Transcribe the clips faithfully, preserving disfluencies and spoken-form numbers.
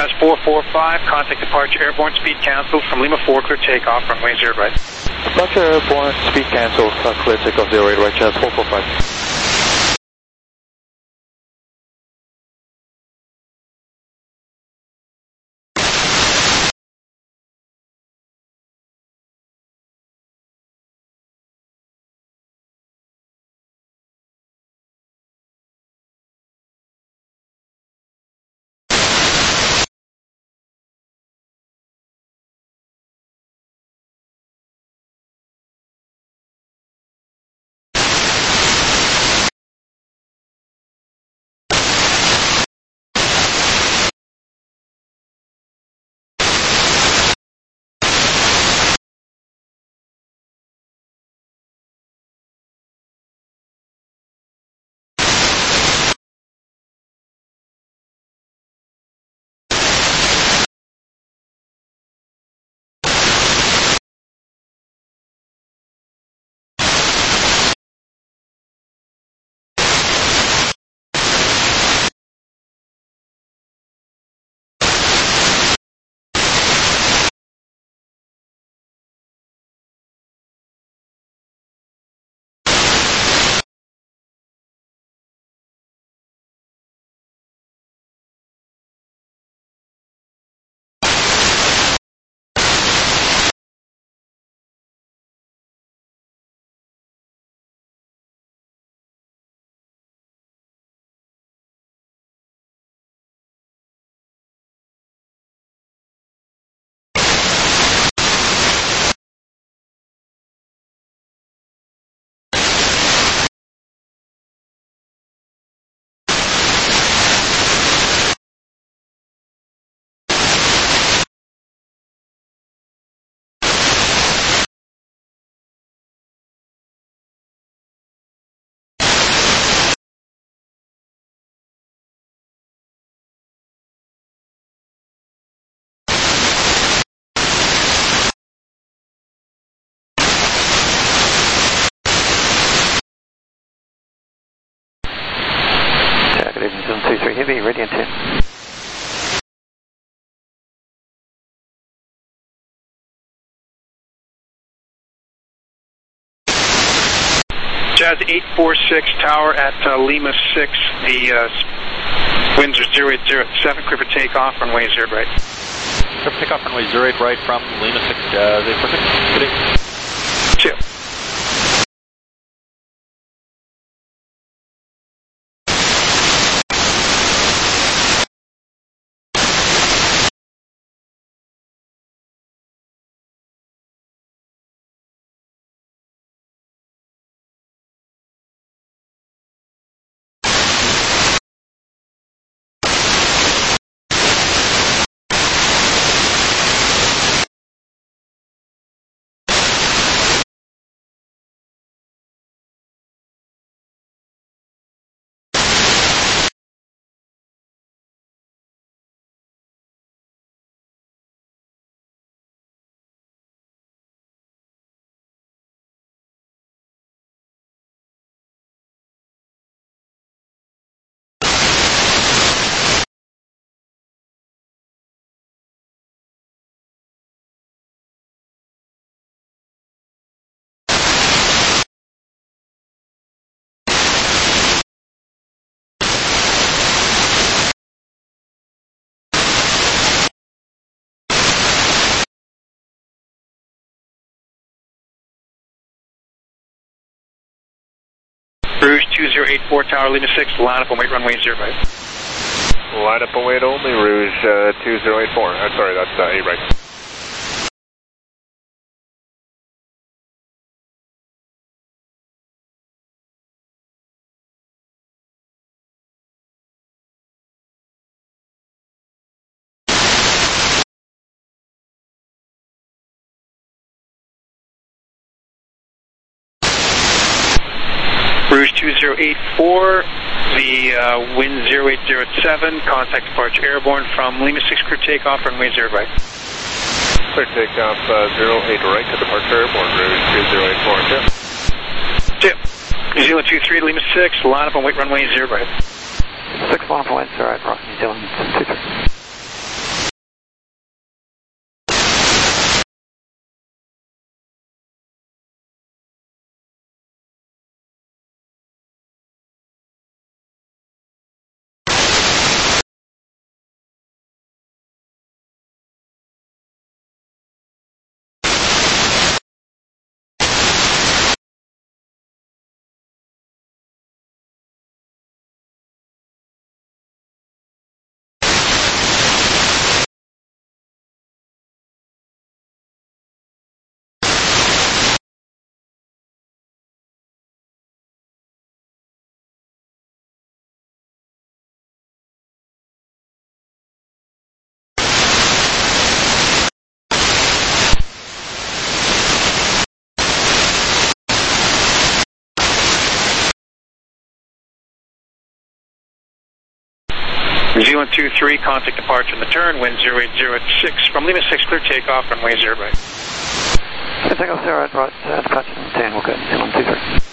Jazz four four five, contact departure airborne, speed cancel from Lima four, clear takeoff, runway zero right. Departure airborne, speed cancel, clear takeoff zero eight right, Jazz four four five. seven two three Heavy, ready and ten. Jazz eight four six tower at uh, Lima six, the uh, winds are zero eight zero seven, clear for takeoff, runway zero right. Clear for takeoff, runway zero eight right from Lima six, Jazz eight four six, good day. Two. Rouge two zero eight four tower, Lima six, line up and wait runway zero right. Line up and wait only, Rouge uh, two zero eight four. I'm sorry, that's uh, eight right. Rouge two zero eight four, the uh, wind zero eight zero seven, contact departure airborne from Lima six, clear takeoff, runway zero right. Clear takeoff uh, zero eight right to departure airborne, Rouge two zero eight four, tip. Tip. New Zealand two three, Lima six, line up and wait runway zero right. six, line up and wait zero right, New Zealand two three. New Zealand two three, contact departure in the turn, wind zero eight zero at six from Lima six, clear takeoff, runway zero right. Clear takeoff zero right, right, uh, departure ten, we'll go New Zealand two three.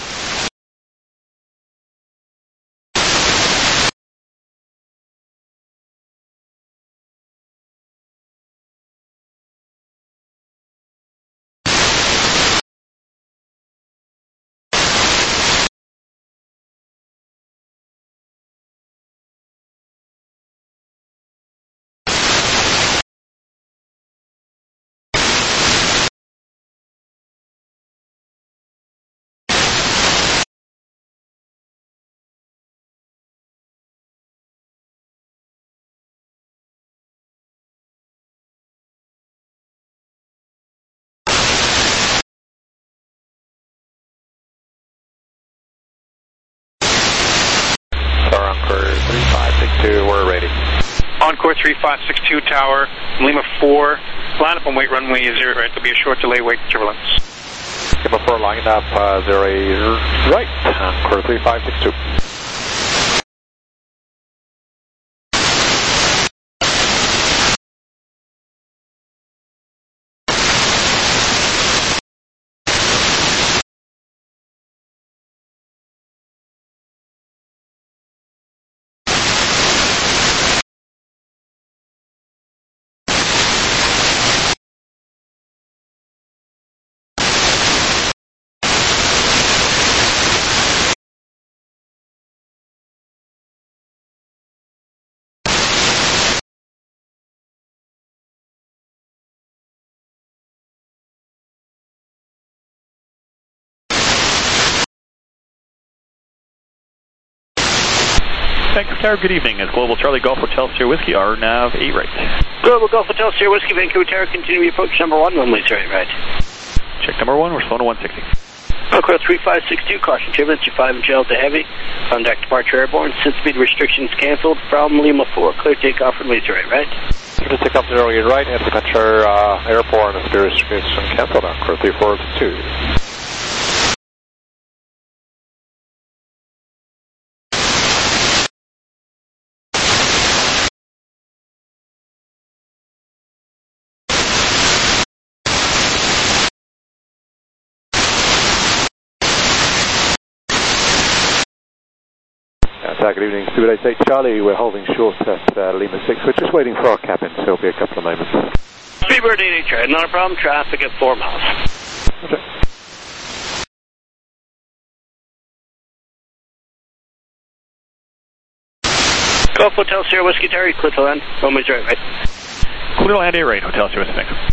three five six two, we're ready. Encore three five six two tower, Lima four, line up and wait runway zero right. There'll be a short delay, wait turbulence. Lima four, line up, uh, zero eight right, Encore three five six two. Vancouver Tower, good evening. It's Global Charlie Golf Hotel Sierra Whiskey, R nav eight right. Global Golf Hotel Sierra Whiskey, Vancouver Tower, continue your approach number one, runway zero eight right. Check number one, we're slowing to one sixty. Encore three five six two, caution turbulence, your five inch L to heavy. Contact departure airborne, set speed restrictions cancelled from Lima four, clear takeoff runway zero eight right. Clear to take off zero eight right, and departure uh, airborne, speed restrictions cancelled, Encore three four two. Uh, good evening, Speedbird eight eight Charlie. We're holding short at uh, Lima six. We're just waiting for our captain, so it'll be a couple of moments. Speedbird eight eight Charlie, not a problem. Traffic at four miles. Okay. Golf Hotel Sierra Whiskey Tower, clear to land. Runway zero eight right. Clear to land eight right, Hotel Sierra Whiskey, thanks.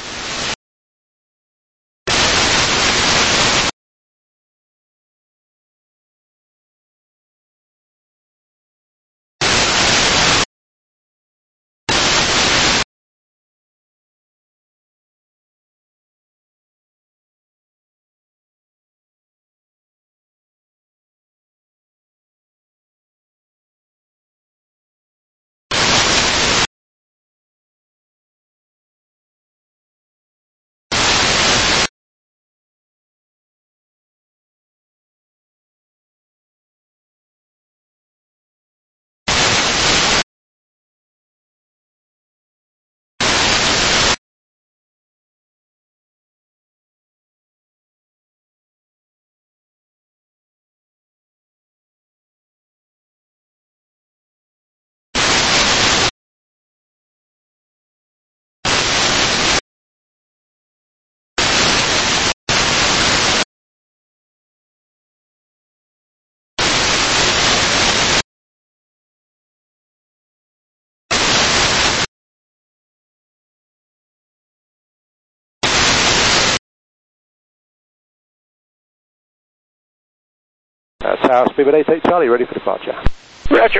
Uh, Tower, Speedbird eight eight Charlie, ready for departure. Roger.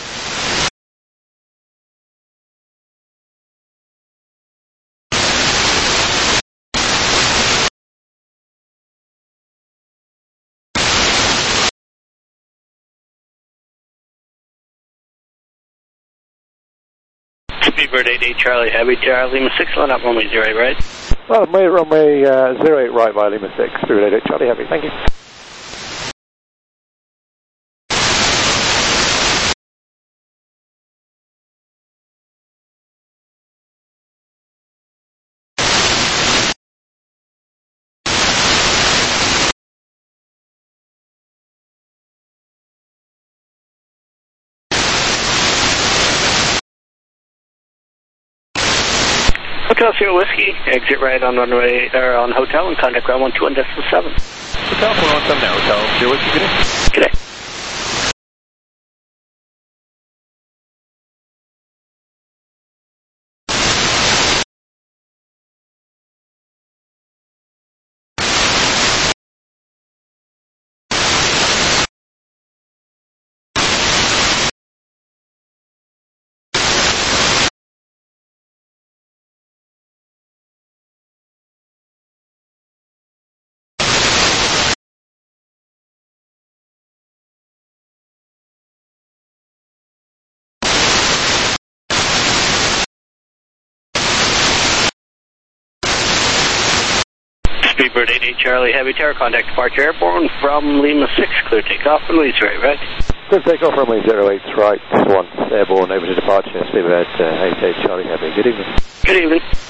Speedbird eight eight Charlie, heavy tower, Lima six, line up runway zero eight right. Well, runway, runway uh, zero eight right by Lima six, Speedbird eight eight Charlie, heavy, thank you. Hotel Zero Whiskey, exit right on runway, or on hotel, and contact ground one two one decimal seven. Hotel four one seven now, Hotel Zero Whiskey, good day. Good day. Speedbird eight eight Charlie Heavy Tower, contact departure airborne from Lima six, clear takeoff and release right, right? Clear takeoff runway zero eight right, one, airborne over to departure, Speedbird uh, eight eight Charlie Heavy. Good evening. Good evening.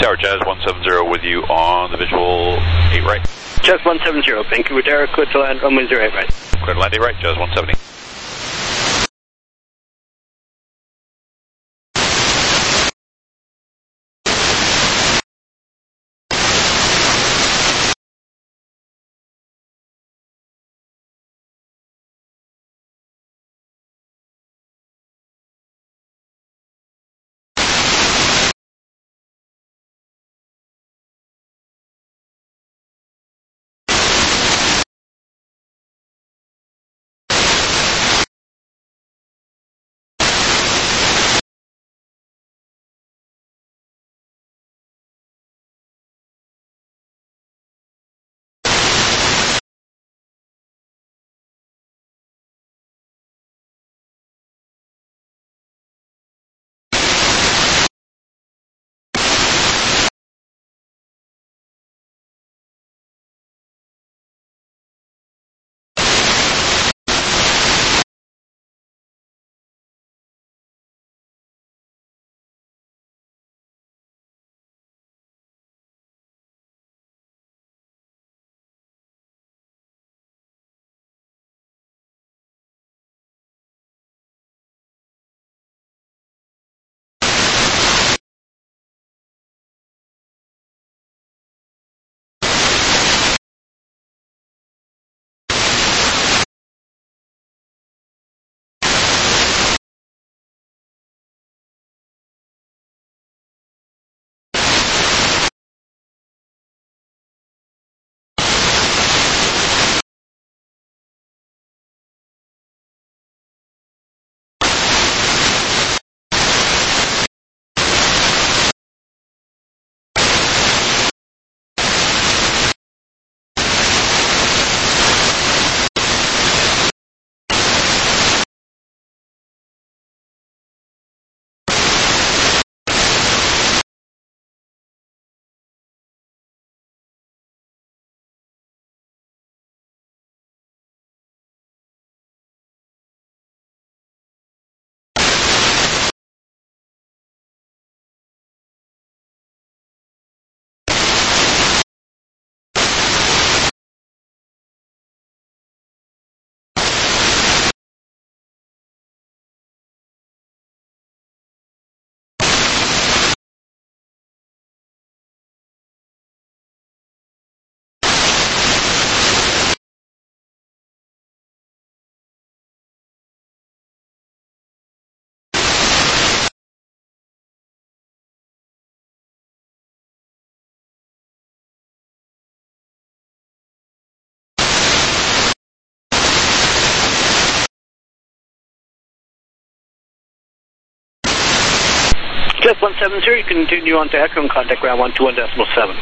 Tower Jazz one seven zero with you on the visual eight right. Jazz one seven zero, Vancouver Tower, clear to land, runway zero eight right. Clear to land eight right, Jazz one seventy. Jazz one seven zero, you can continue on to Echo and contact ground one two one decimal seven.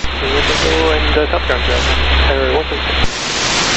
And uh, Top Ground Jazz. Tower one seven zero.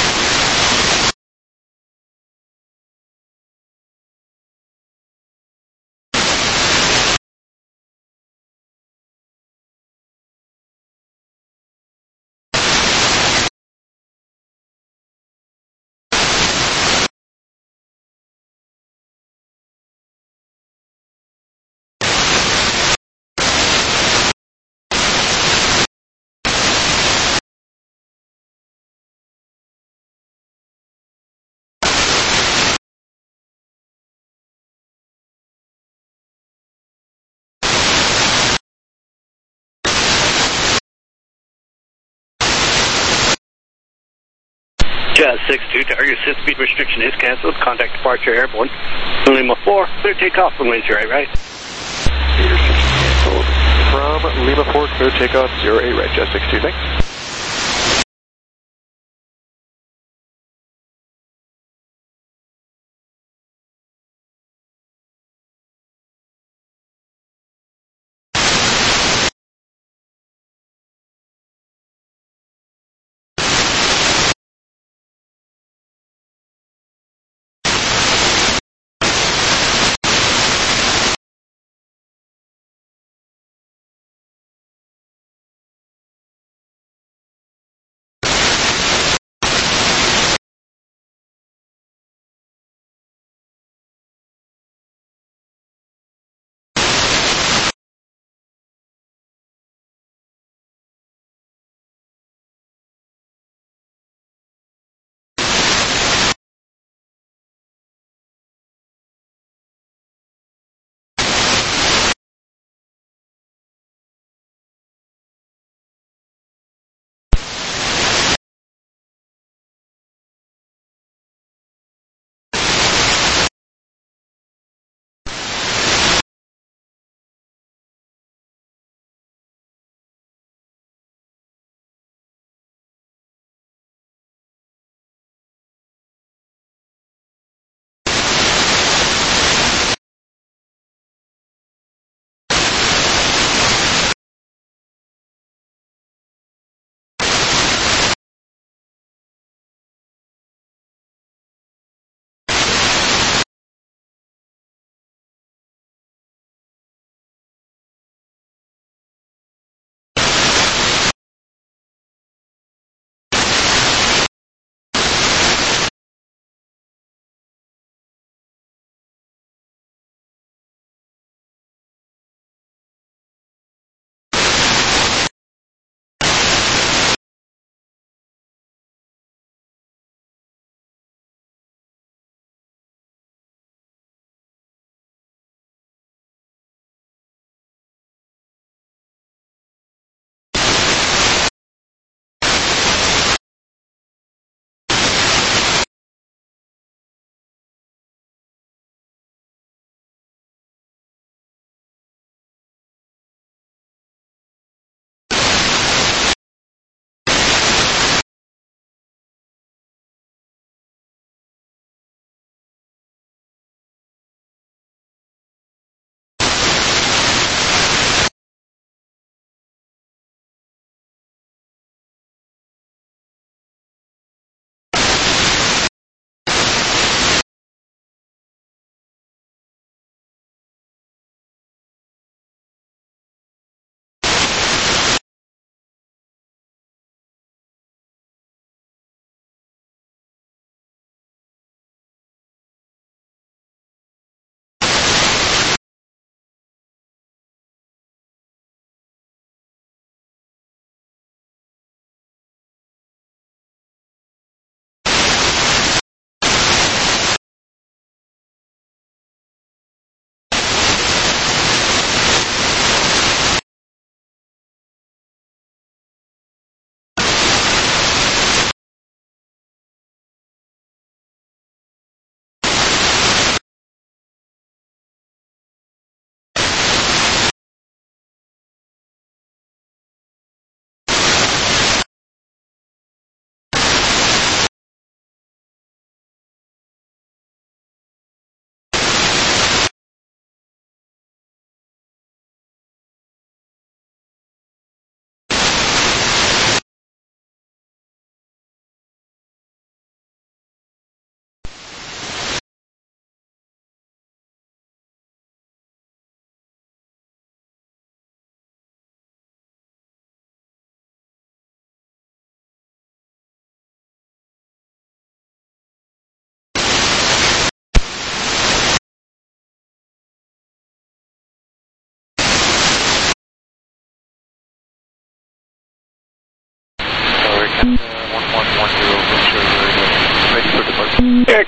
Jazz six two, target sit speed restriction is cancelled. Contact departure airborne. Lima four, clear takeoff, runway zero eight right. Speed restriction canceled from Lima four, clear takeoff, zero eight right, Jazz six two, thanks.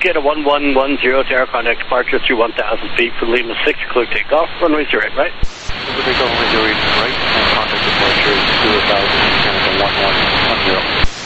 looking at a one one one zero tower contact departure through one thousand feet for Lima six, clear takeoff, runway zero eight right. Clear takeoff, runway zero eight right, and contact departure is two thousand, Canada one one one zero.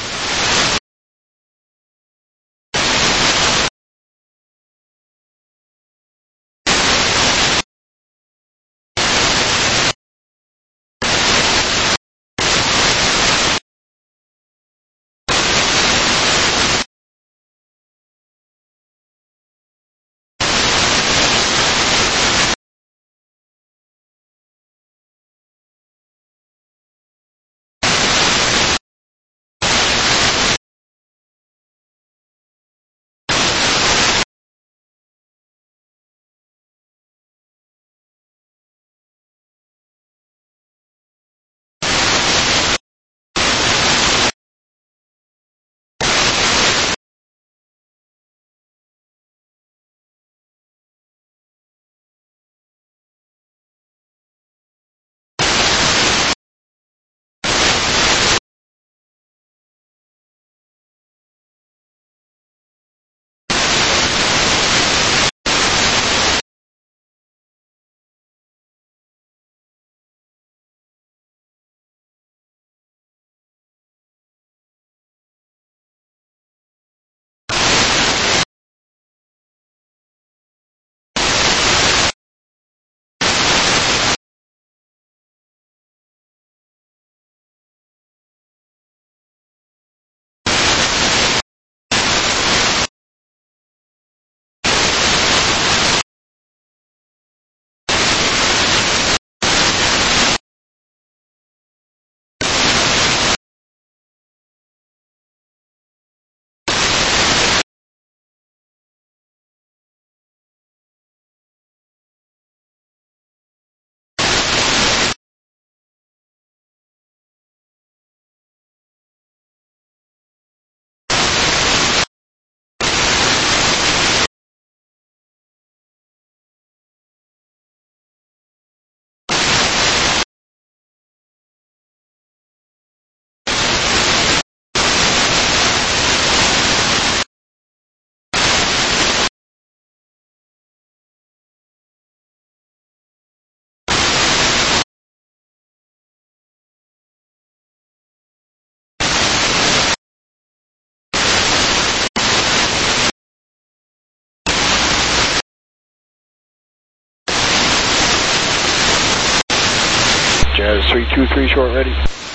Jazz three two three short ready.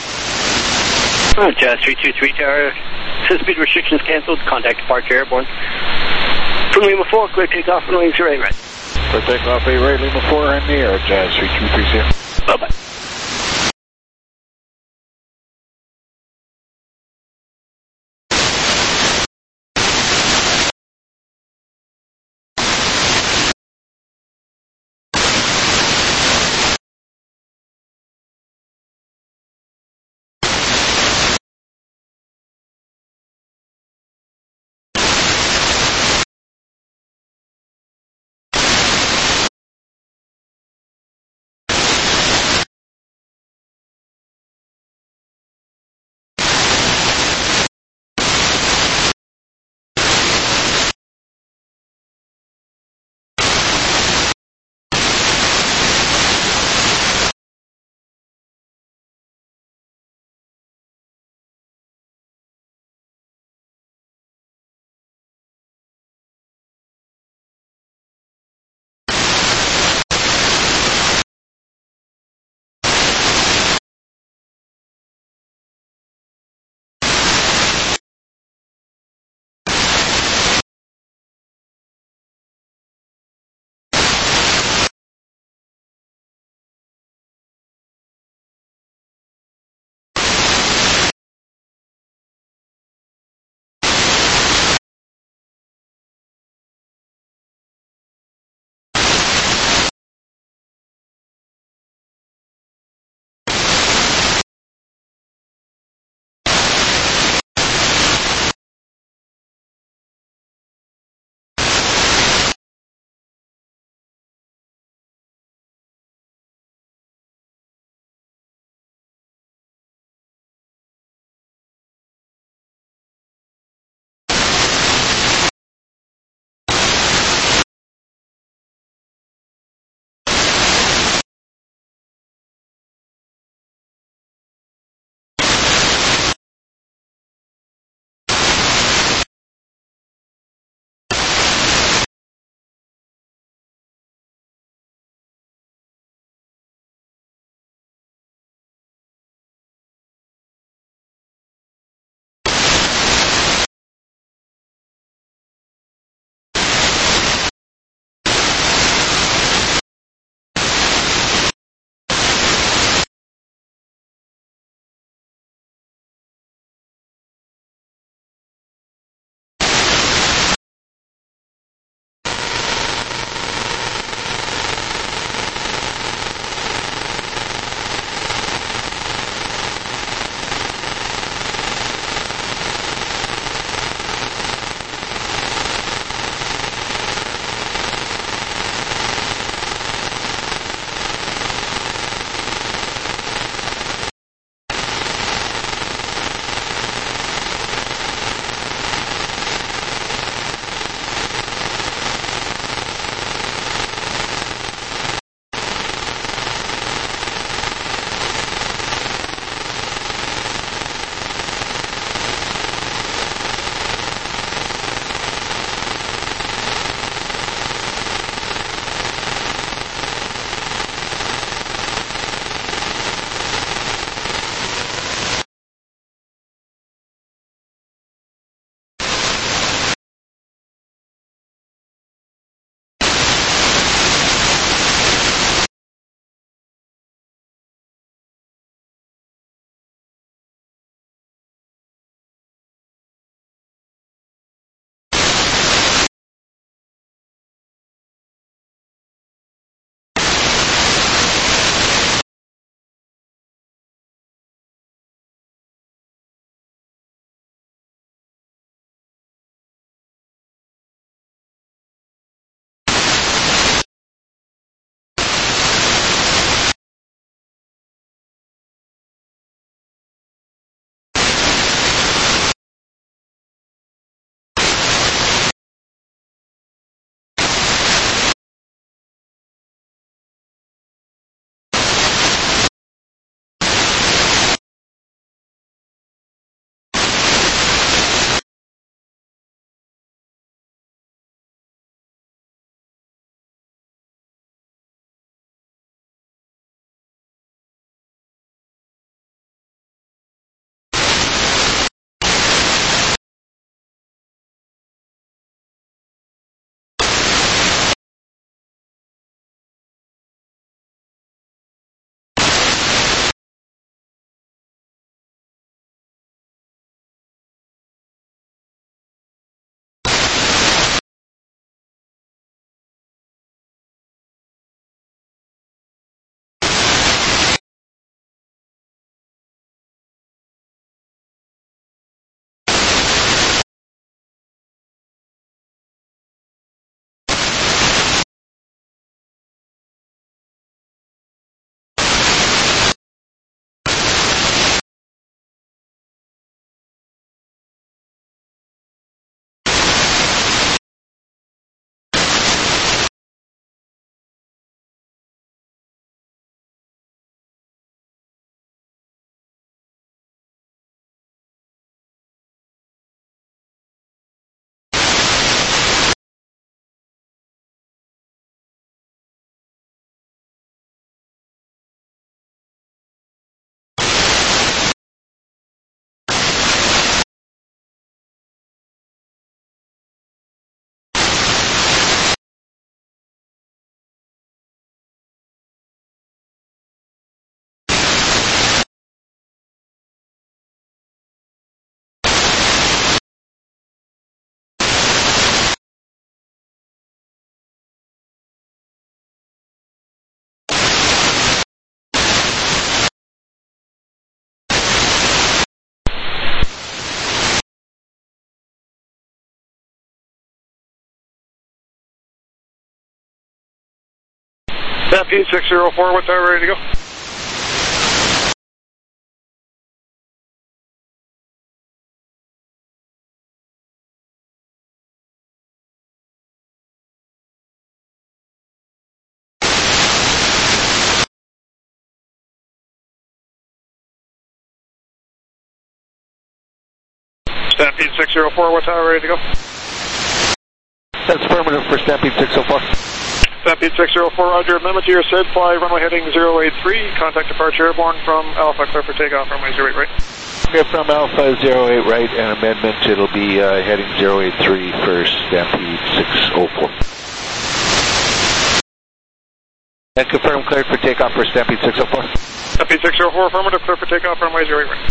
Uh, Jazz three two three tower, says speed restrictions canceled, contact departure airborne. From Lima four, clear takeoff, runway zero eight right. Clear takeoff, eight right, Lima four in the air, Jazz three two three zero. Bye-bye. Stampede six zero four, what tower ready to go? Stampede six zero four, what tower ready to go? That's affirmative for Stampede six oh four. Stampede six zero four, roger. Amendment to your S I D, fly runway heading zero eight three, contact departure airborne from Alpha, clear for takeoff, runway zero eight right. Clear from Alpha zero eight right, and amendment, it'll be uh, heading zero eight three for Stampede six oh four. And confirm cleared for takeoff for Stampede six oh four. Stampede six zero four, affirmative, clear for takeoff, runway zero eight right.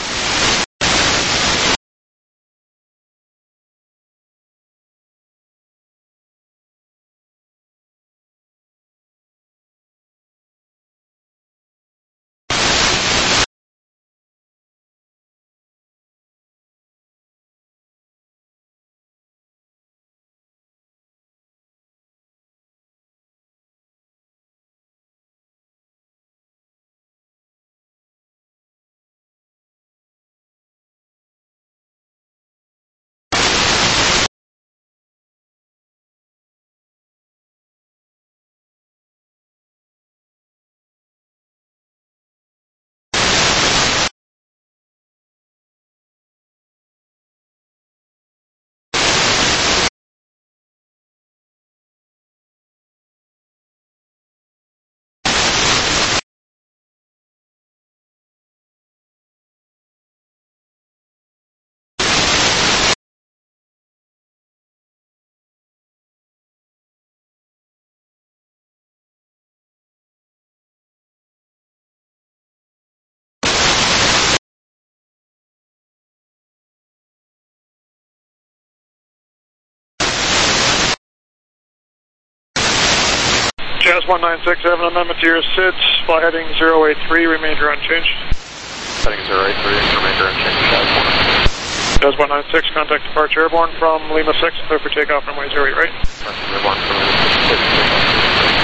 Jazz one nine six, have an amendment to your S I D, fly heading zero eight three, remainder unchanged. Heading zero eight three, remainder unchanged, Jazz one. Jazz one nine six, contact departure airborne from Lima six, clear for takeoff, runway zero eight right. Airborne from Lima six, takeoff.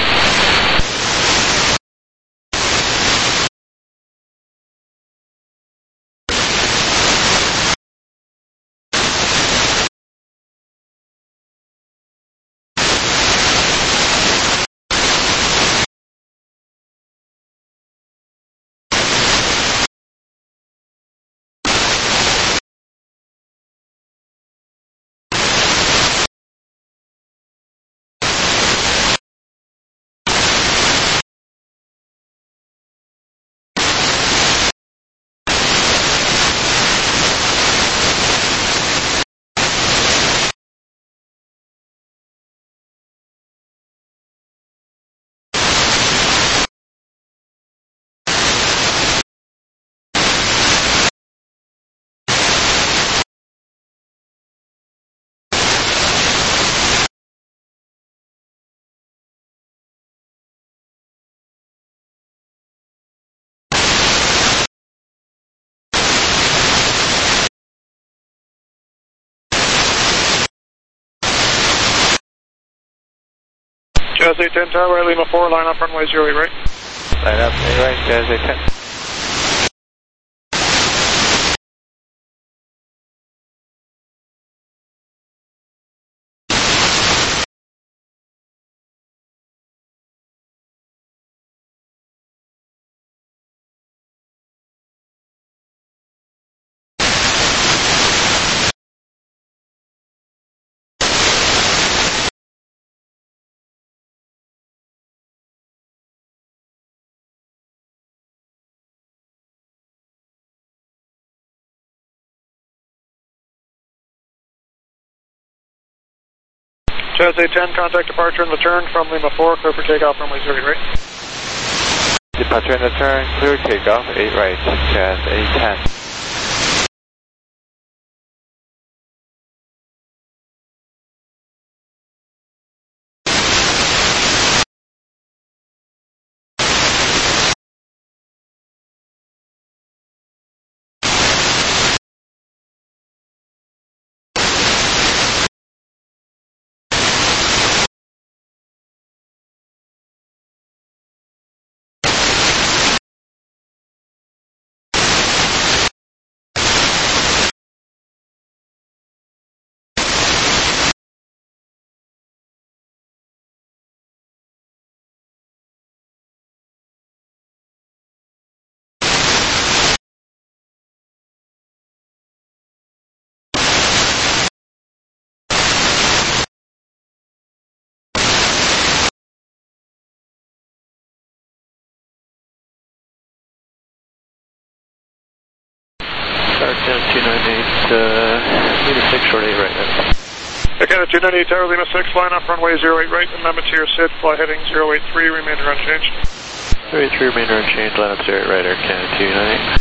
Jazz eight ten, tower, Lima four, line up runway zero eight right. Line up, eight right, Jazz eight ten. Jazz eight ten, contact departure and return from Lima four, clear for takeoff, runway zero eight right. Departure and return, clear takeoff, eight right, Jazz eight ten. uh, Lima six, short eight right now. Okay, two ninety-eight Tower, Lima six, line off runway zero eight right, amendment to your S I D, fly heading zero eight three, remainder unchanged. zero eight three, remainder unchanged, line up zero eight right, Air Canada two ninety-eight.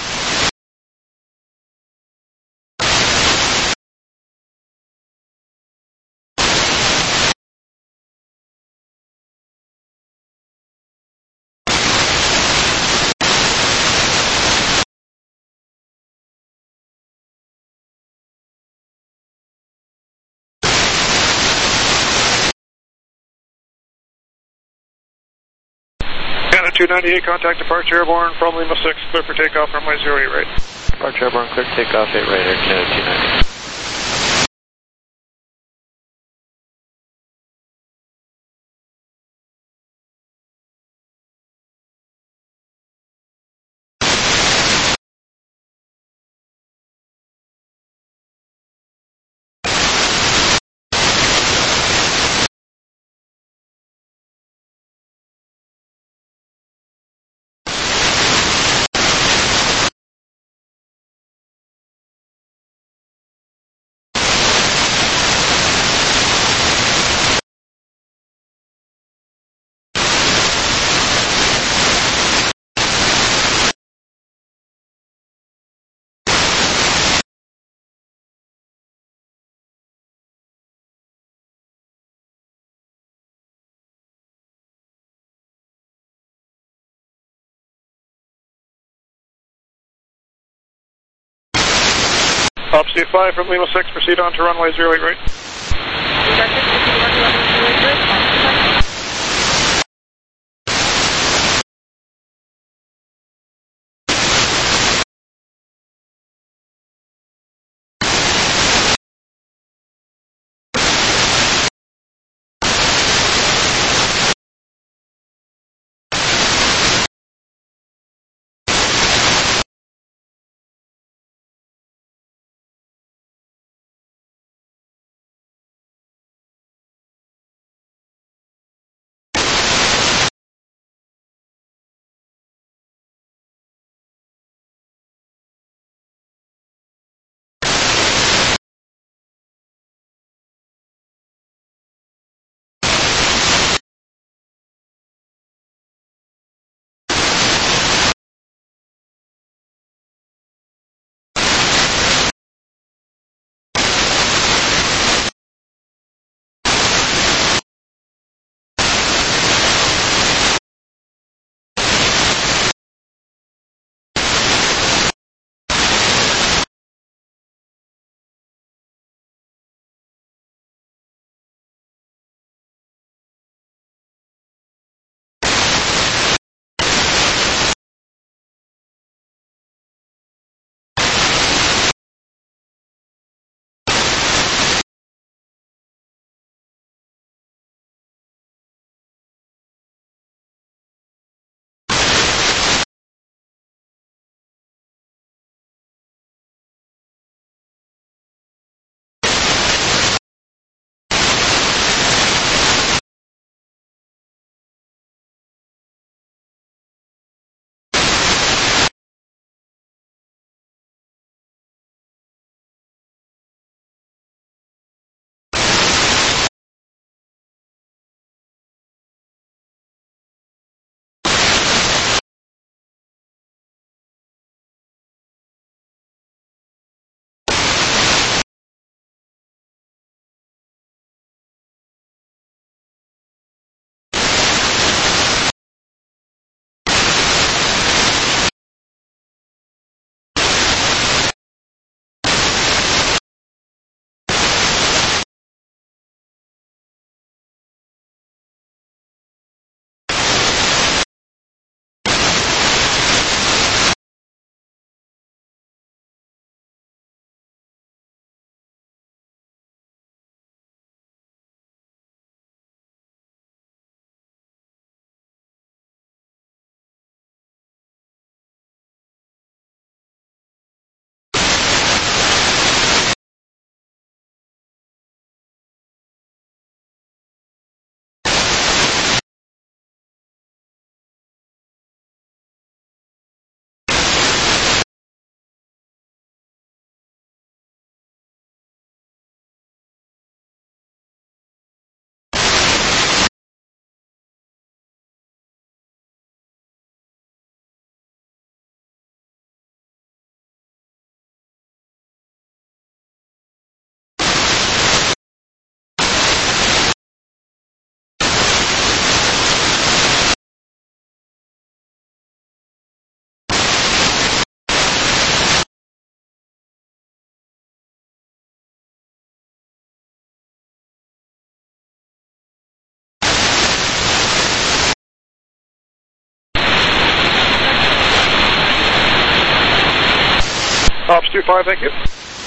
two ninety-eight, contact departure airborne from Lima six, clear for takeoff, runway zero eight right. Departure airborne, clear for takeoff, eight right, Air Canada two ninety. Opposite five from Lima six, proceed on to runway zero eight right. Ops two five, thank you.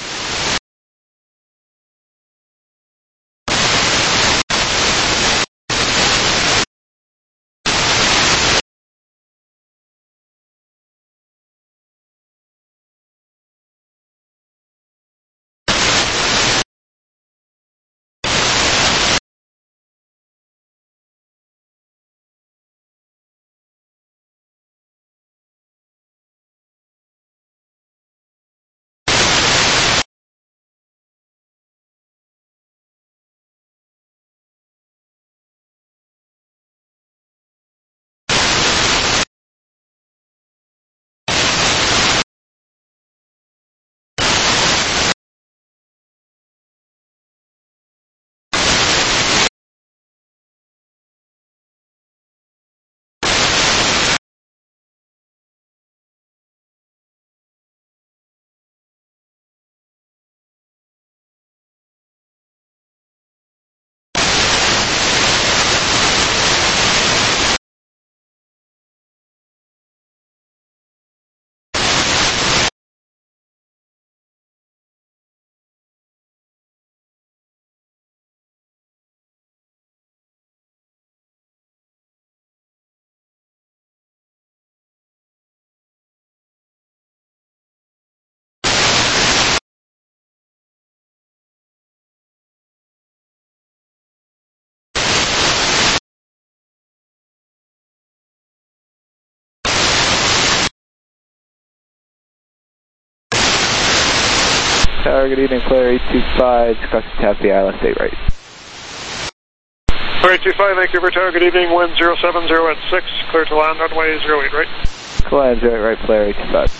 Tower, good evening, Flare eight two five, crossing Taffy Island, state right. Flare eight two five, Vancouver Tower, good evening, wind zero seven zero at six, clear to land, runway zero eight right. Clear land zero eight right, Flare eight two five.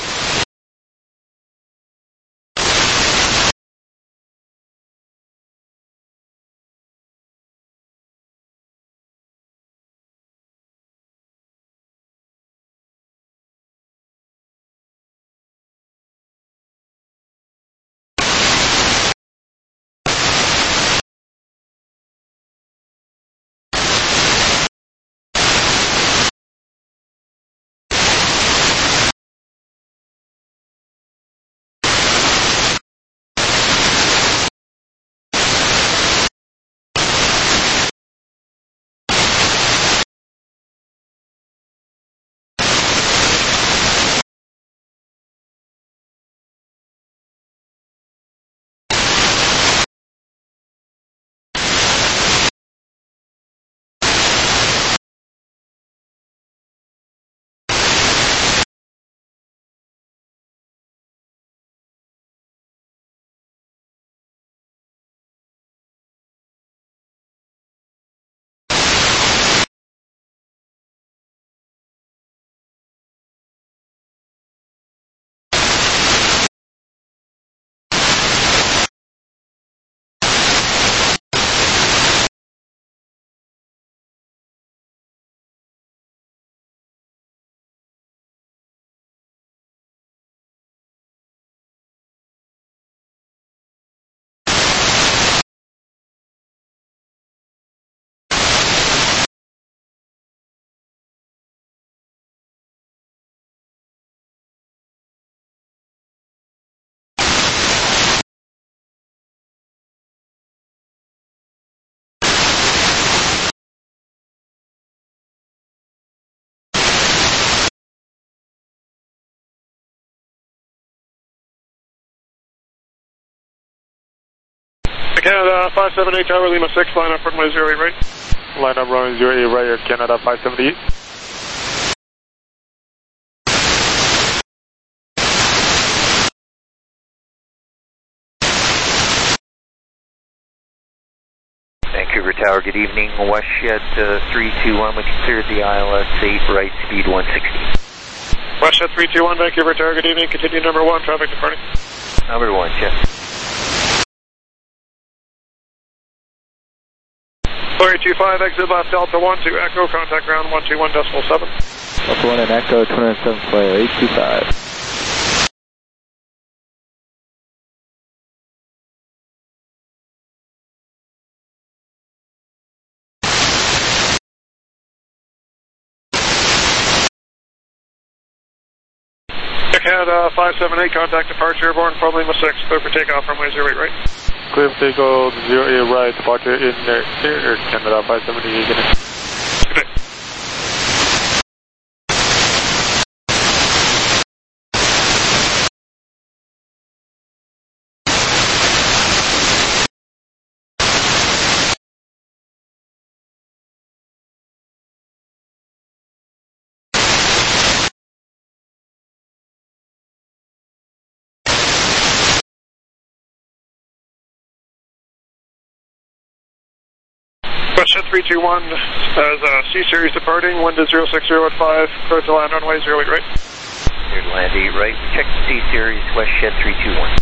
Canada five seven eight Tower, Lima six, line up runway zero eight right. Line up runway zero eight right, Air Canada five seventy-eight. Vancouver Tower, good evening. WestJet uh, three two one, we can clear the I L S eight, right speed one sixty. WestJet three two one, Vancouver Tower, good evening. Continue number one, traffic departing. Number one, check. Flare eight two five, exit left Delta one to Echo, contact ground one two one decimal seven. Delta one and Echo, two oh seven, Flare eight two five. Canada five seven eight, contact departure airborne from Lima six, clear for takeoff, runway zero eight right. Clear for takeoff, zero eight right, departure in Air, Air Canada five seven eight, good day. Good day. Westjet three two one has uh, C-Series departing, wind is zero six zero at five, clear to land runway zero eight right. Clear to land eight right, check the C-Series, Westjet three two one.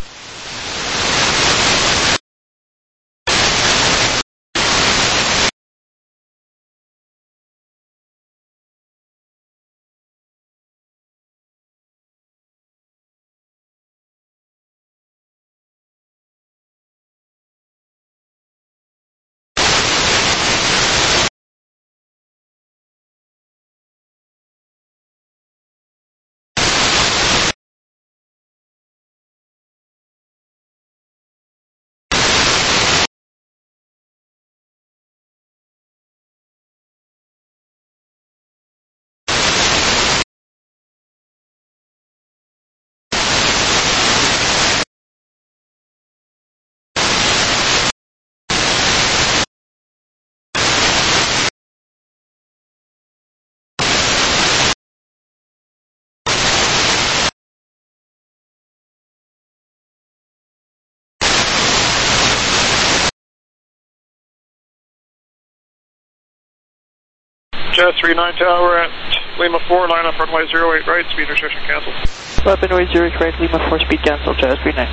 Jet three nine Tower at Lima four, line up runway zero eight right, speed restriction canceled. Runway zero eight right, Lima four, speed cancel, Jet three nine.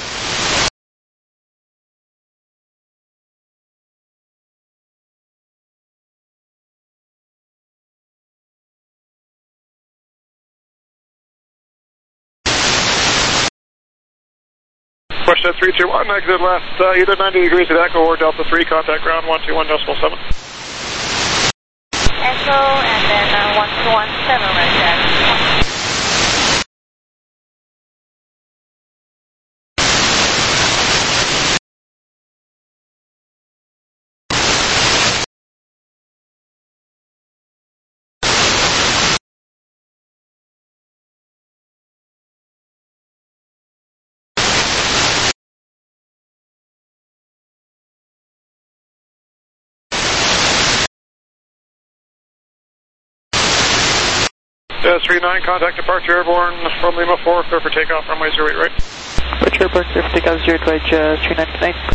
Westjet three two one, exit left, uh, either ninety degrees at Echo or Delta three, contact ground one two one decimal seven. Echo, and then uh, one two one seven right there. Jet three nine, contact departure airborne from Lima four, clear for takeoff, runway zero eight right. Departure airborne, clear for takeoff, zero eight right, Jet three nine, good night.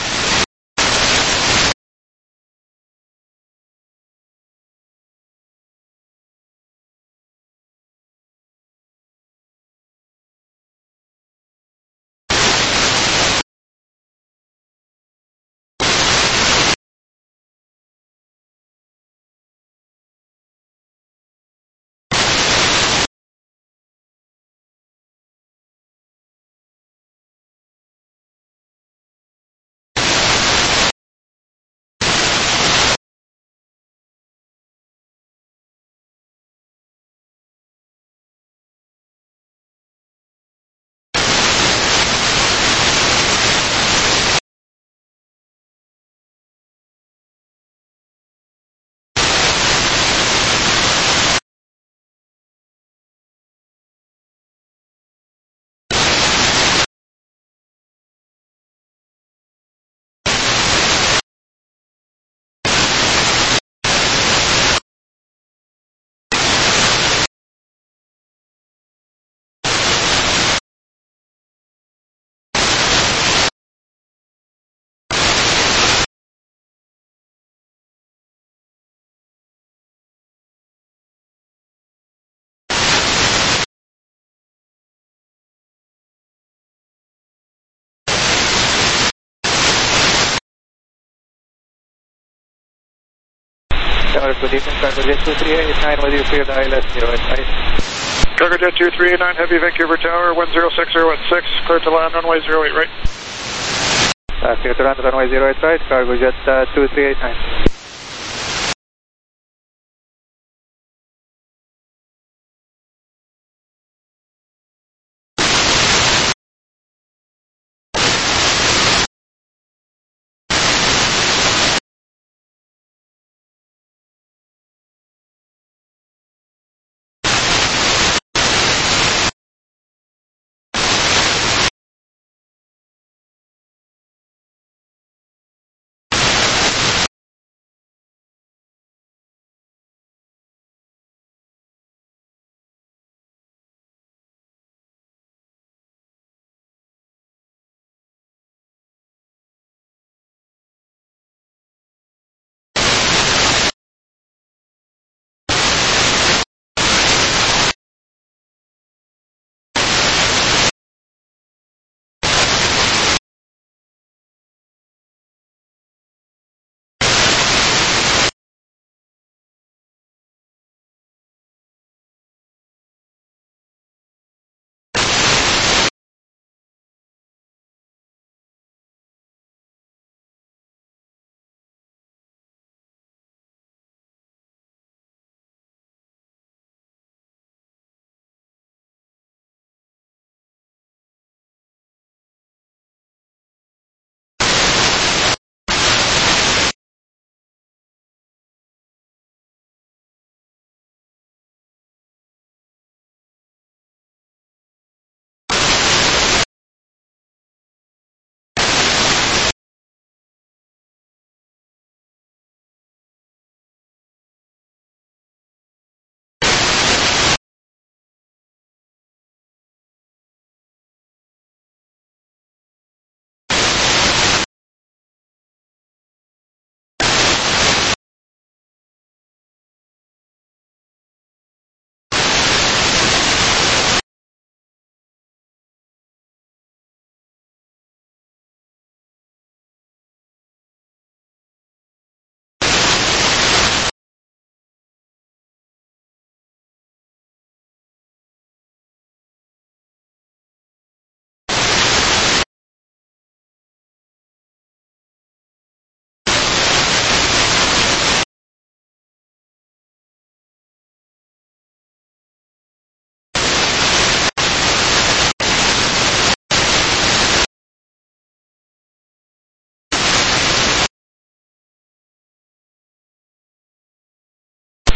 Good evening, Cargo Jet two three eight nine, whether you clear the I L S zero eight right. Cargo Jet two three eight nine, heavy Vancouver Tower, wind zero six zero at six, clear to land runway zero eight right. Uh, clear to land runway zero eight right, Cargo Jet uh, two three eight nine.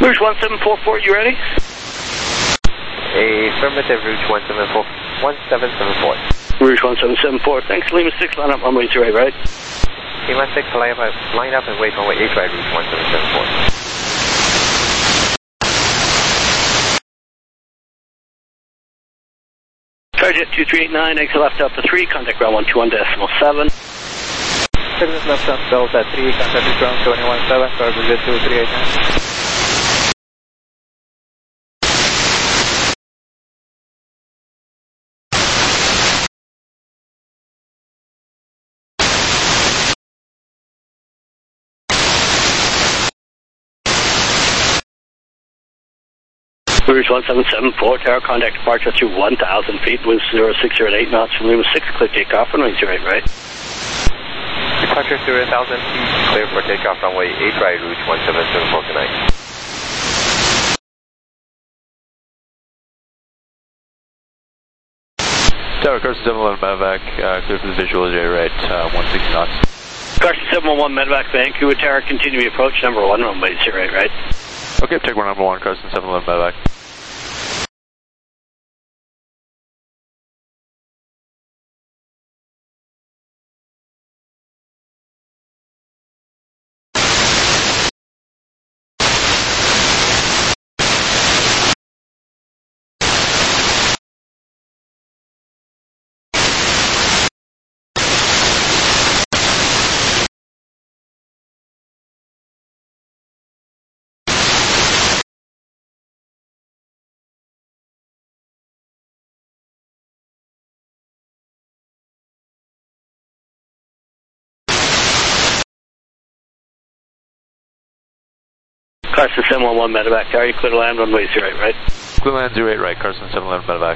Rouge one seven four four, you ready? Affirmative, Rouge one seven four, one seven seven four. Rouge one seven seven four, thanks. Lima six, line up runway zero eight right. Lima six, line up, line up and wait runway eight right, Rouge one seven seven four. Target two three eight nine, exit left Delta three, contact ground one two one decimal seven. Exit left on Delta three, contact ground two one one seven, target two three eight nine. Rouge one seven seven four, tower contact departure through one thousand feet, wind zero six zero eight knots from Lima six, clear takeoff, runway zero eight right. Departure through one thousand feet, clear for takeoff, runway eight right, Rouge one seven seven four, good night. Tower, Carson seven one one medevac, uh, clear for the visual, J right, uh, one sixty knots. Carson seven one one medevac, Vancouver tower, continue approach, number one, runway zero eight right. Okay, take one number one, Carson seven one one medevac. Carson seven one one medevac, tower, you clear to land, runway zero eight right. Clear land zero eight right, Carson seven one one medevac.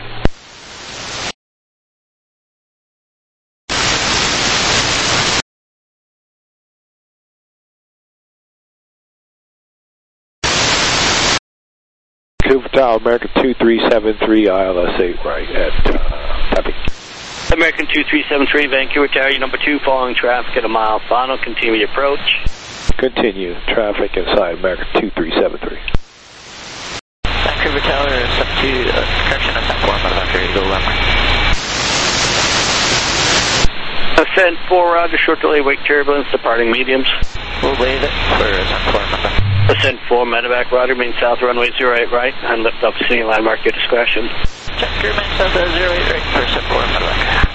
Vancouver Tower, American two three seven three, I L S eight right at uh, Tapping. American two three seven three, Vancouver tower, you number two, following traffic at a mile final, continue approach. Continue, traffic inside American two three seven three. Vancouver Tower, step two, uh, correction at ten four, medevac, ready to go runway. Ascend four, roger, short delay, wake turbulence, departing mediums. We'll wave it for ten four, medevac. Ascend four, medevac, roger, main south, runway zero eight right, and lift up, city landmark, your discretion. Check your main south, zero eight right, for ten four, medevac.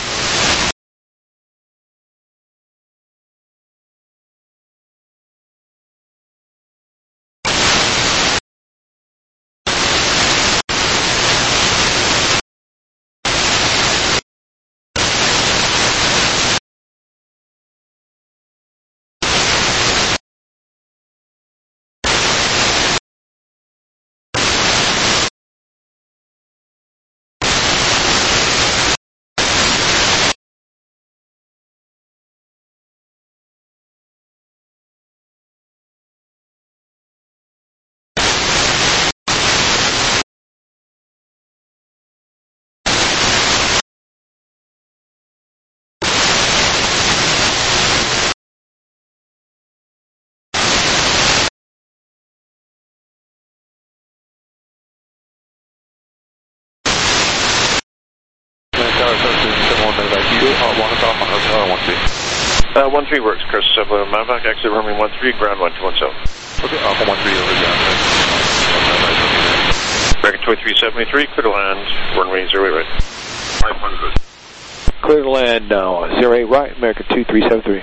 Uh, one three works, Chris, seven one medevac, exit runway one three, ground one two one seven. Okay, Alpha one three over ground. American two three seven three, clear to land, runway zero eight right. five hundred. Clear to land now, zero eight right, American two three seven three.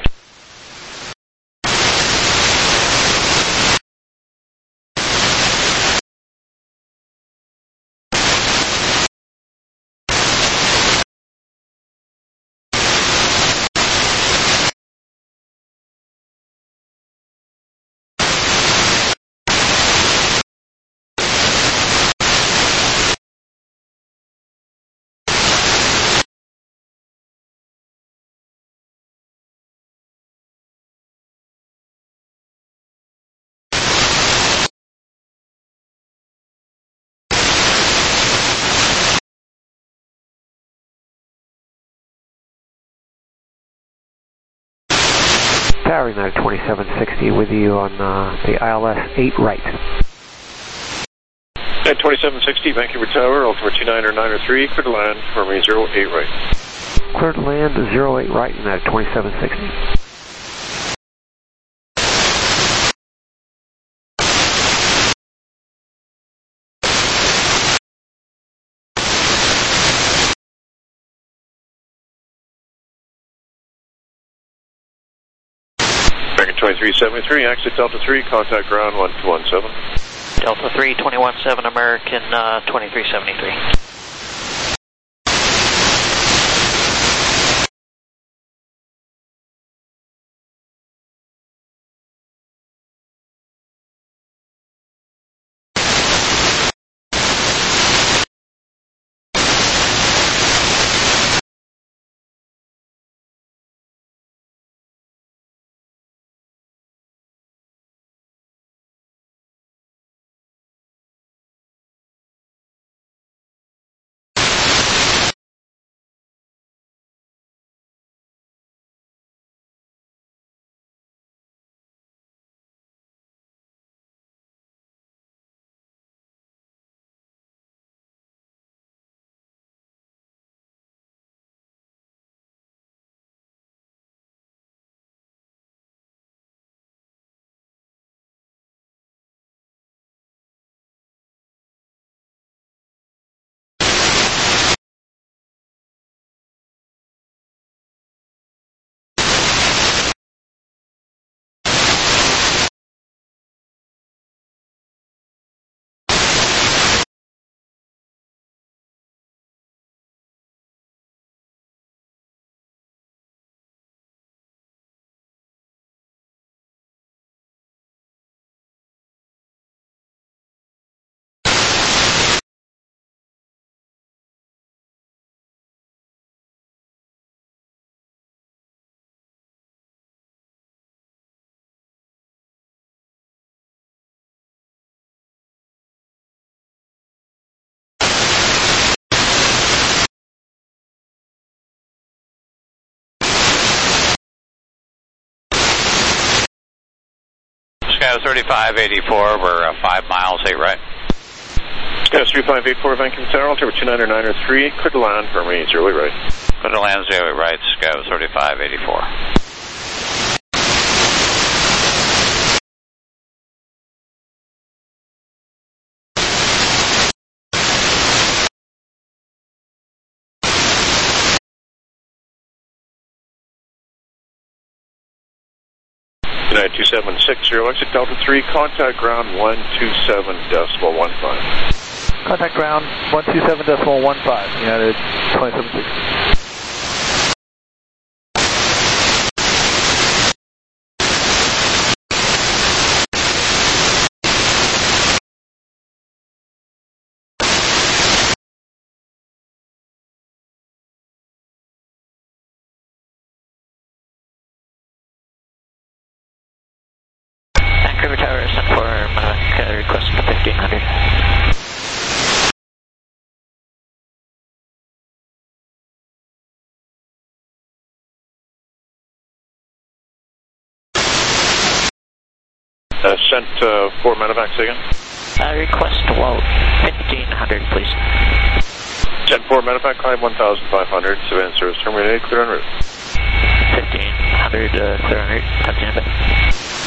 Tower United twenty-seven sixty with you on uh, the I L S eight right. twenty-seven sixty, Vancouver Tower, altimeter two niner niner three, clear to land, runway zero eight right. Clear to land, zero eight right, United twenty-seven sixty. American twenty-three seventy-three, exit Delta three, contact ground one two one seven. Delta three, twenty-one seven, American uh, twenty-three seventy-three. Skyos thirty-five eighty-four, we're uh, five miles, eight right. Skyos thirty-five eighty-four, Vancouver Tower, altimeter two niner niner three, clear to land, runway zero eight right. Clear to land, zero eight right, Skyos thirty-five eighty-four. United two seven six zero, exit Delta three, contact ground one two seven decimal one five. Contact ground one two seven decimal one five, United twenty-seven sixty. Vancouver Tower, sent for uh, request for fifteen hundred. Uh, sent uh, for medevacs again. Uh, request well fifteen hundred, please. Sent for medevac, climb one thousand five hundred, Savannah service terminated, clear en route. fifteen hundred, uh, clear en route, Captain Abbott.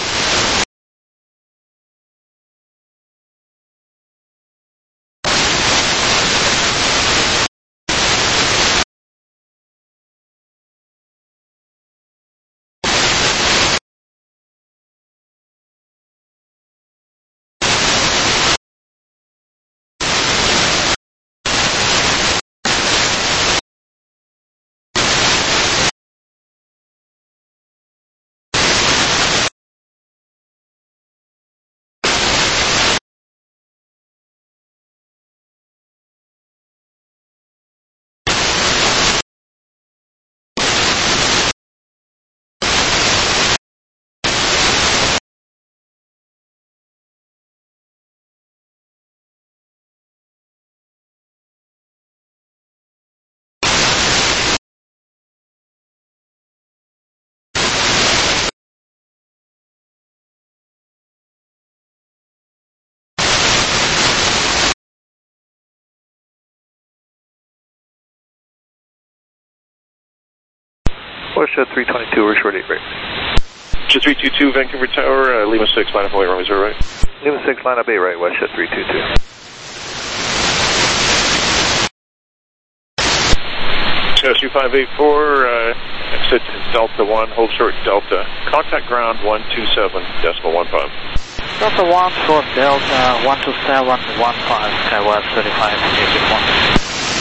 Westjet three twenty-two, we're short eight right. Westjet three two two, Vancouver Tower, uh, Lima six, line up eight, runway zero right. Lima six, line up eight right, Westjet three two two. Chester five eight four, uh, exit Delta one, hold short Delta. Contact ground one two seven decimal one five. Delta one, short Delta, one two seven one five, Skywest thirty-five, engine one.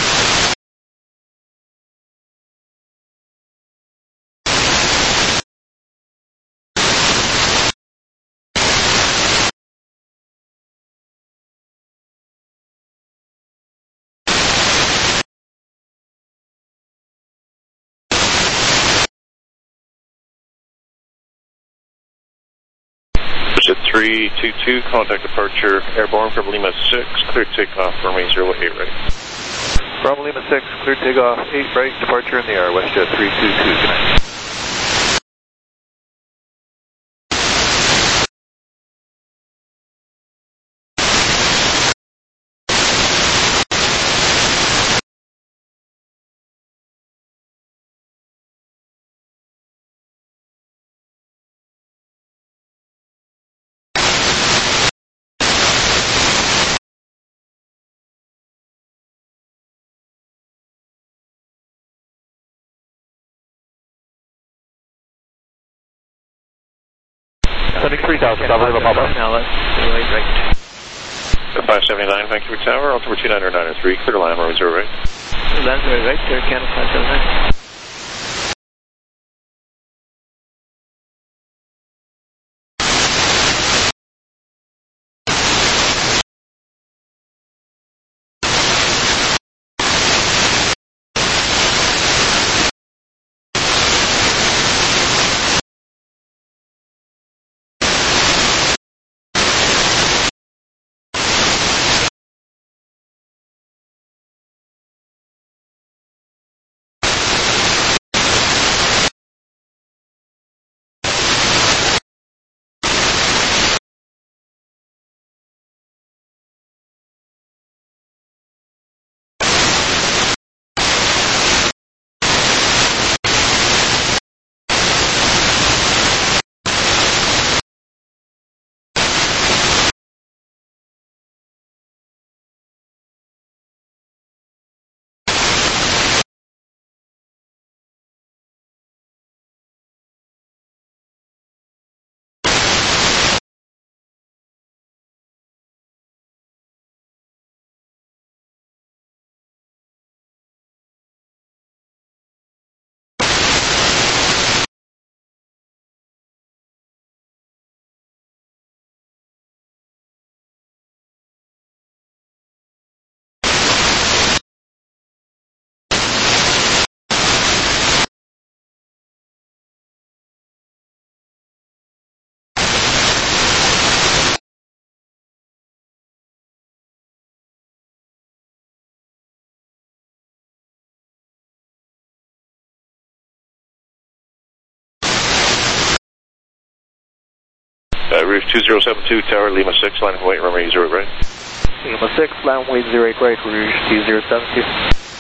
three two two, contact departure, airborne from Lima six, clear takeoff, runway zero eight right. From Lima six, clear takeoff, eight right, departure in the air, Westjet three two two, good night. seventy-three thousand, double Lima Papa. Now let's zero eight right. five seventy-nine, Vancouver Tower, altimeter two nine nine nine three, clear to land, runway zero right. Land zero right, clear Canada five seventy-nine. Uh, Roof two zero seven two, Tower, Lima six, line of weight, runway zero right. Lima six, line weight zero eight right, Rouge two zero seven two.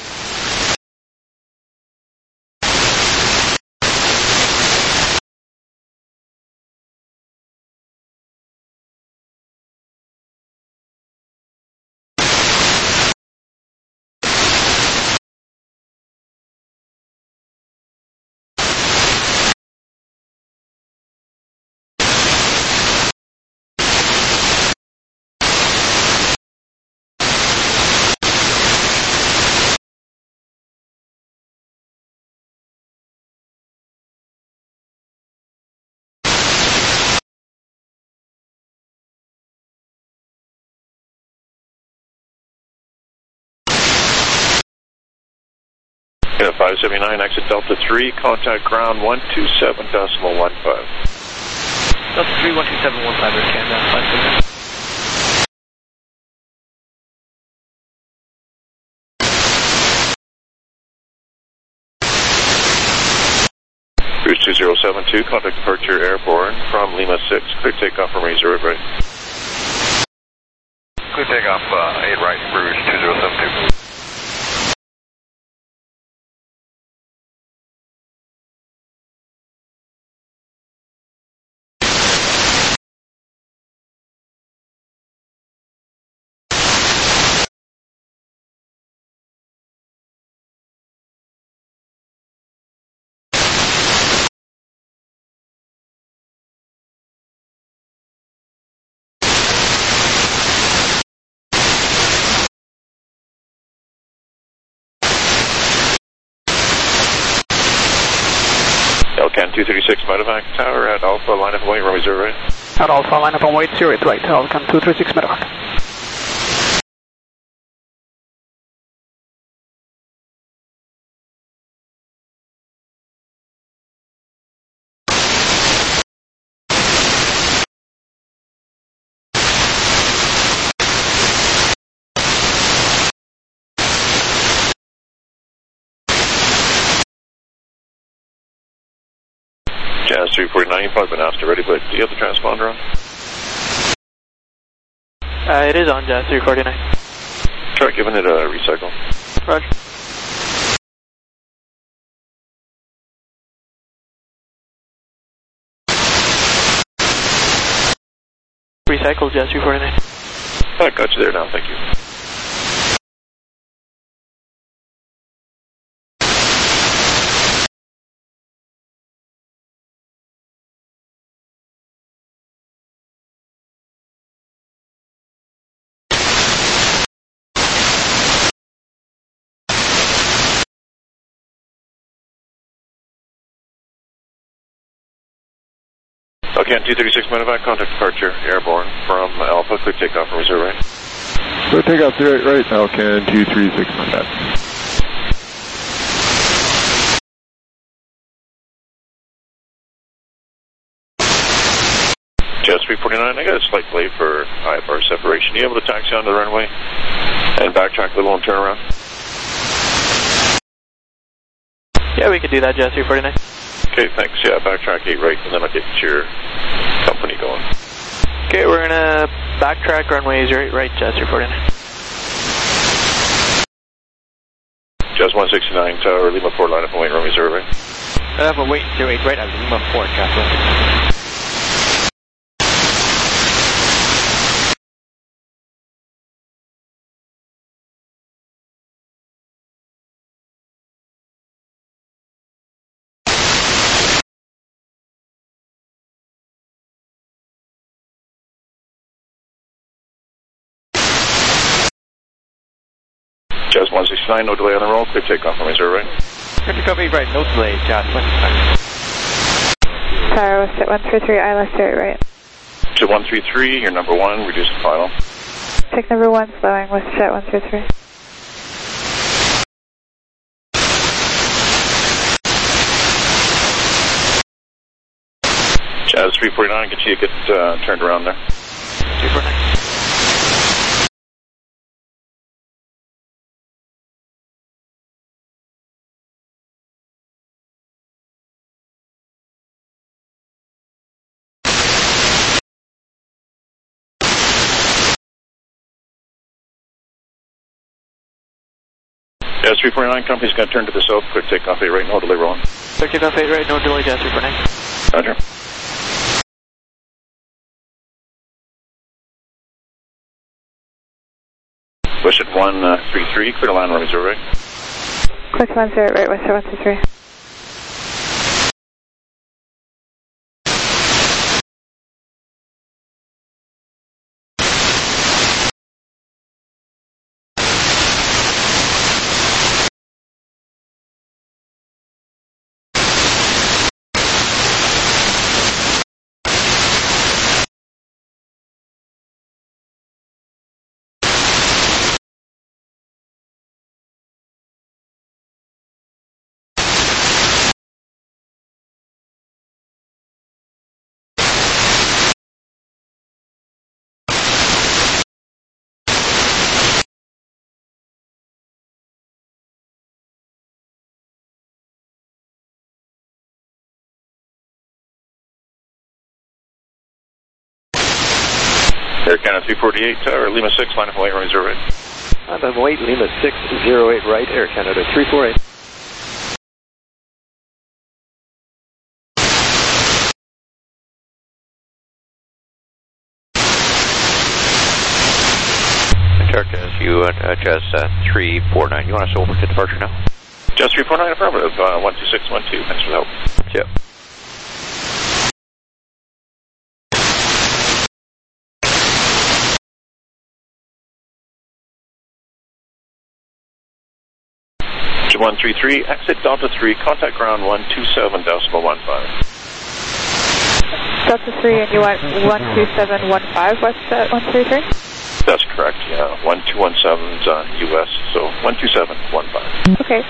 Yeah, five seventy-nine, exit Delta three, contact ground one two seven decimal one five. Delta three, one two seven one five, Canada five seventy-nine. Cruise two zero seven two, contact departure airborne from Lima six, clear takeoff from runway zero right. Clear takeoff, uh, eight right, Rouge two zero seven two. Can two thirty-six medevac tower at Alpha, line up and wait, runway zero right. At Alpha, line up and wait, zero eight right, Falcon two thirty-six medevac. Jazz three forty-nine, you've probably been asked already, but do you have the transponder on? Uh, it is on, Jazz three forty-nine. Try giving it a recycle. Roger. Recycle, Jazz three forty-nine. I got you there now, thank you. Okay, two thirty-six medevac, contact departure, airborne from Alpha, clear takeoff from zero right. Clear takeoff zero eight right, Alcan two thirty-six medevac. Jazz three forty-nine, I got a slight delay for I F R separation. Are you able to taxi onto the runway and backtrack a little and turn around? Yeah, we could do that, Jazz three forty-nine. Okay, thanks. Yeah, backtrack eight right, and then I'll get your company going. Okay, we're gonna backtrack runway zero eight right, Jazz three forty-nine. Jazz one sixty-nine, tower, Lima four, line up and wait, runway zero right. Uh, but wait, zero eight right, I'm Lima four, Jazz one sixty-nine. Jazz one sixty-nine, no delay on the roll, clear takeoff, runway zero right. Clear takeoff eight right, no delay, Jazz one sixty-nine. Tower, sit one three three, I L S zero eight right. Jet one three three, you're number one, reduce the final. Take number one, slowing with jet one three three. Jazz three forty-nine, get you get uh, turned around there. three forty-nine. Jazz three forty-nine, company's going to turn to the south, quick takeoff eight right, no delay rolling. Clear takeoff eight right, no delay, Jazz three forty-nine. Roger. Bush at one three three, clear to line runway zero right. Clear to line zero right, west one two three. Air Canada three forty-eight, tower, Lima six, line up and wait, runway zero right. Line up and wait, Lima six, zero eight right, Air Canada three forty-eight. Jazz, you uh, Jazz uh, three forty-nine, you want us over to departure now? Jazz three forty-nine, affirmative, uh, one two six one two, thanks for the help. Yep. one three three, exit Delta three, contact ground one two seven decimal one five. Delta three, and you want one two seven one five, what's that, one three three? That's correct, yeah. one two one seven is uh, U S, so one two seven one five. Okay.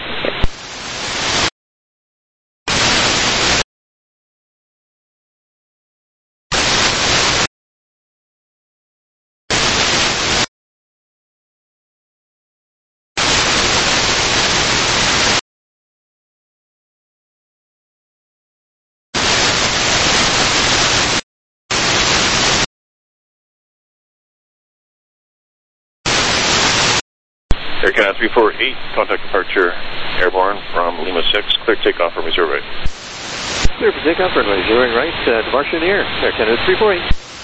Air Canada three four eight, contact departure airborne from Lima six, clear takeoff runway zero right. Clear for takeoff runway zero eight right, uh, departure in the air, Air Canada three four eight.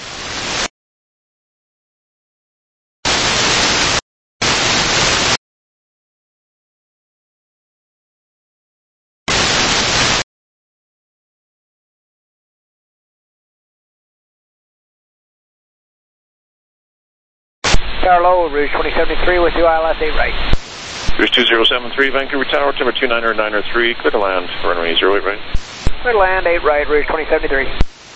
Tower low, Rouge twenty seventy-three with you, I L S eight right. Rouge two zero seven three, Vancouver Tower, Timber two niner niner three, clear to land, runway zero eight right. Clear to land, eight right, Rouge twenty seventy-three.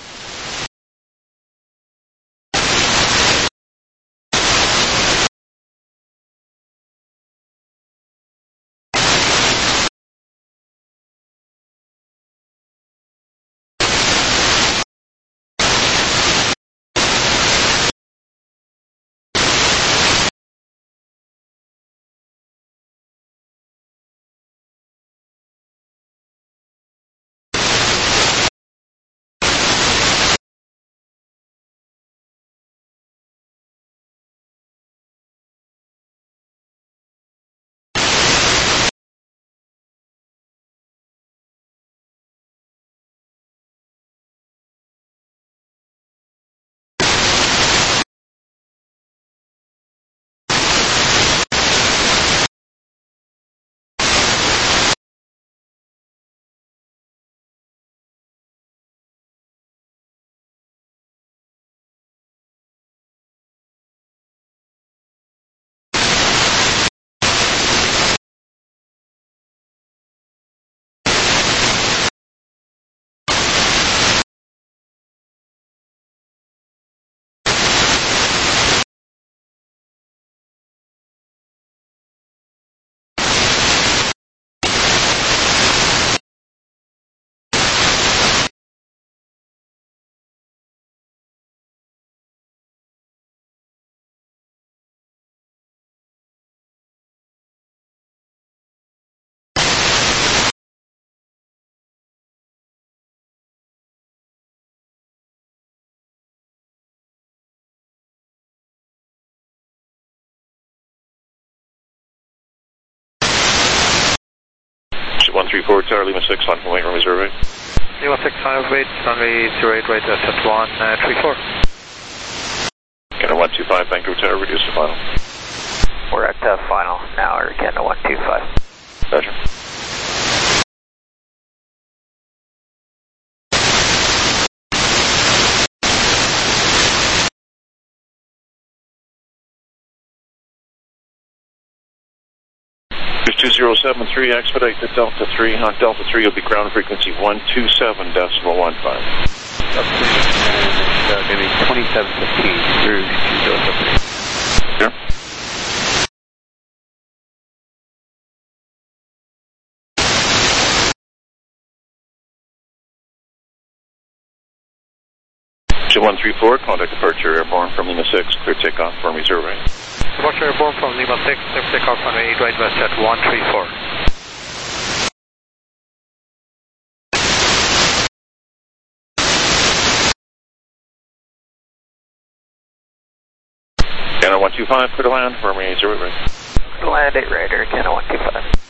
one three four, Tower Lima six, on from runway zero right. Lima six, five eight, runway zero eight right, that's at one three four. Canada one two five, Vancouver Tower, reduce to final. We're at uh, final now, Air Canada one two five. Roger. two zero seven three, expedite to Delta three. On Delta three, you'll be ground frequency one two seven decimal one five. Uh, maybe twenty-seven fifteen through two zero seven three. Yeah. one three four, contact departure airborne from Lima six, clear takeoff, runway zero right. Departure airborne from Lima six, clear takeoff, runway eight right west at one three four. Canada one two five, clear to land, runway zero eight right. Clear to land, eight right, Air Canada one two five.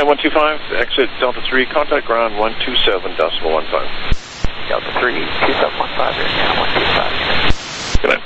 Can I one two five, exit Delta three, contact ground one two seven decimal one five. Delta three, two seven one five, Air Canada one two five. Good night.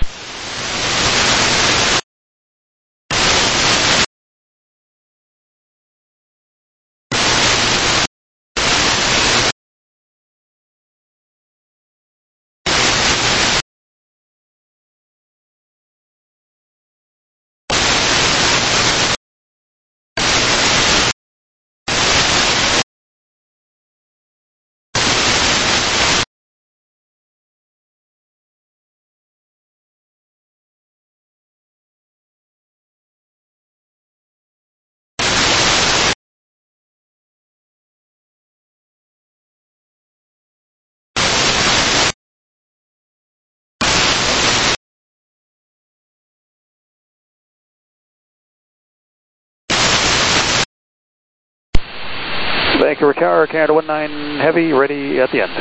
Vancouver Tower, Canada one nine Heavy, ready at the end.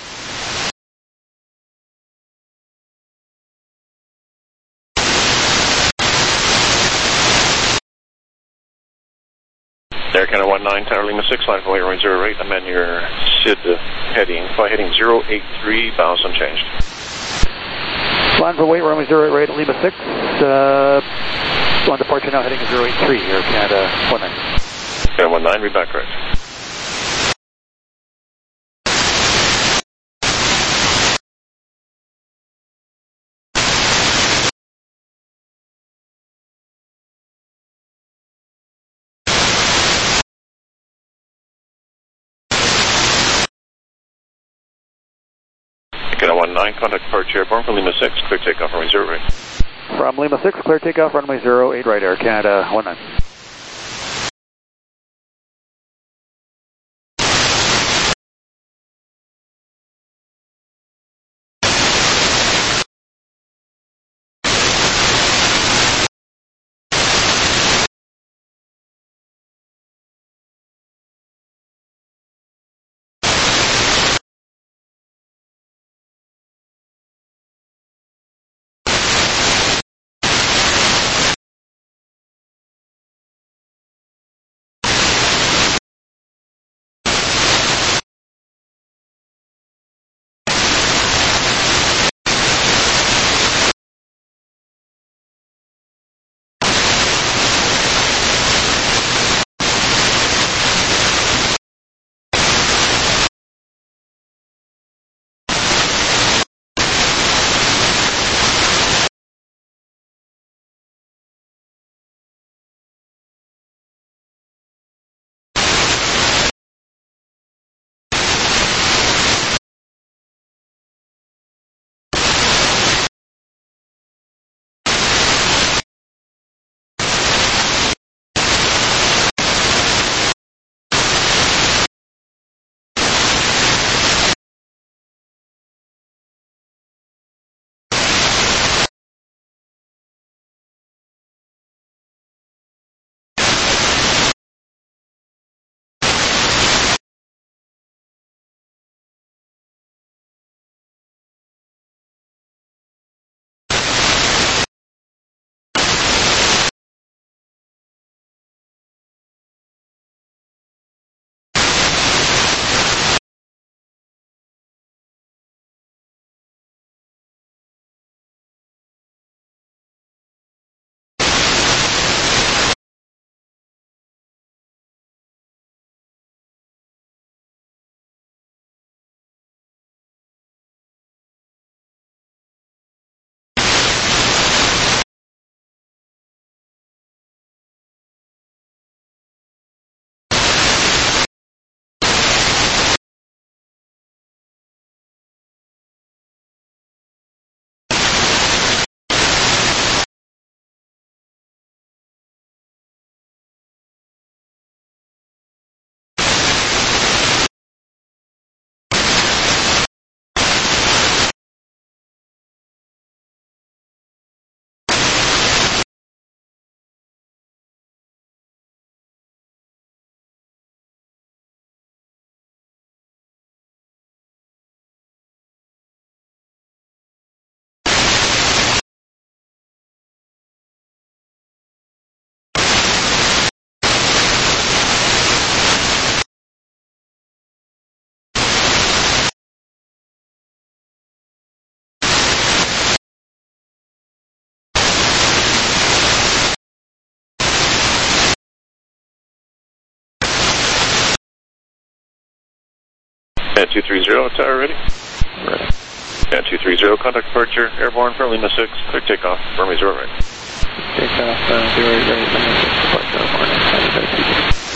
Air Canada one nine, Tower Lima six, line for runway zero eight, amend your S I D heading, fly heading zero eight three, bows unchanged. Line for weight, runway zero eight right, Lima six, uh, on departure now heading zero eight three, Air Canada one nine. Canada one nine, read back correct. Canada one nine, contact departure airborne from Lima six, clear takeoff runway zero eight. From Lima six, clear takeoff runway zero eight right, Air Canada one nine. Command two three zero, tower ready? Ready. Command two three zero, contact departure, airborne from Lima six, clear takeoff, runway zero right. Takeoff, uh, zero eight right, Lima six, departure, airborne, ninety-five feet.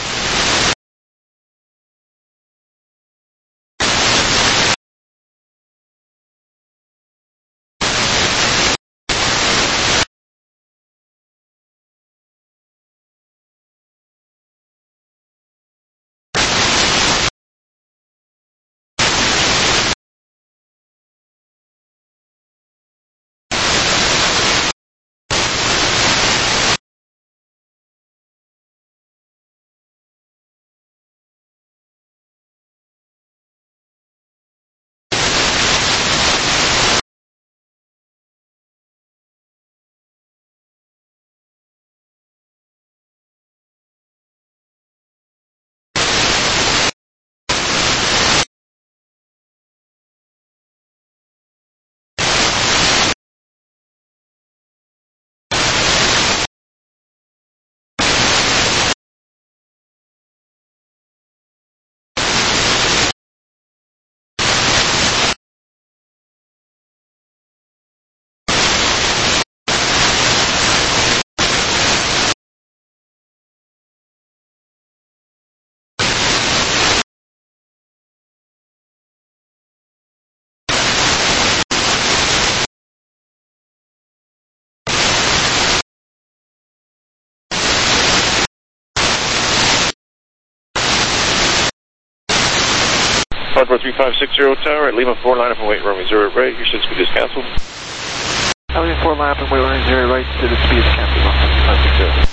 one four three five six zero, tower at Lima four, line up and wait, runway zero right, your ship speed is cancelled. Lima four, line up and wait, runway zero right, to the speed is cancelled, one four three five six zero.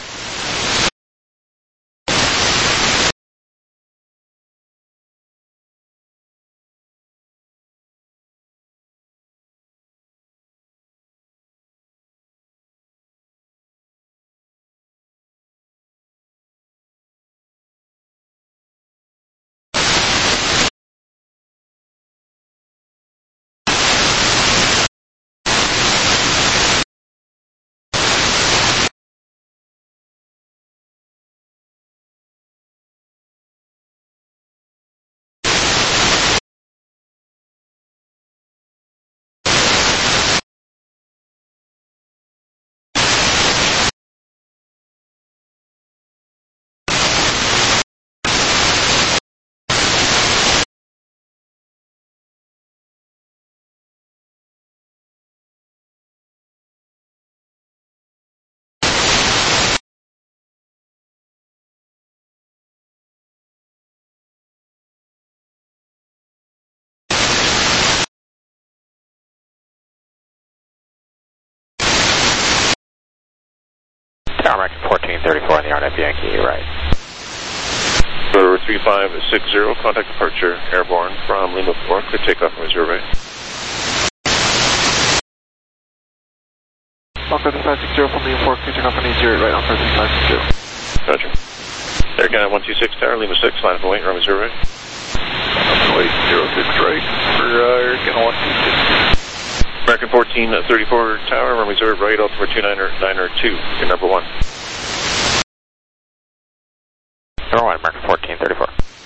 Tower fourteen thirty-four on the R N F Yankee, right. Rotor three five six zero, contact departure, airborne from Lima four, clear takeoff, runway zero right. one four three five six zero from Lima four, clear takeoff, runway zero right, one four three five six zero. Roger. Air Canada one two six, tower, Lima six, line up and wait, runway zero right. Wait, zero six right, for uh, Air Canada one two six. American fourteen thirty-four, tower, runway zero right, altimeter two niner niner two, your number one. Number one, American fourteen thirty-four.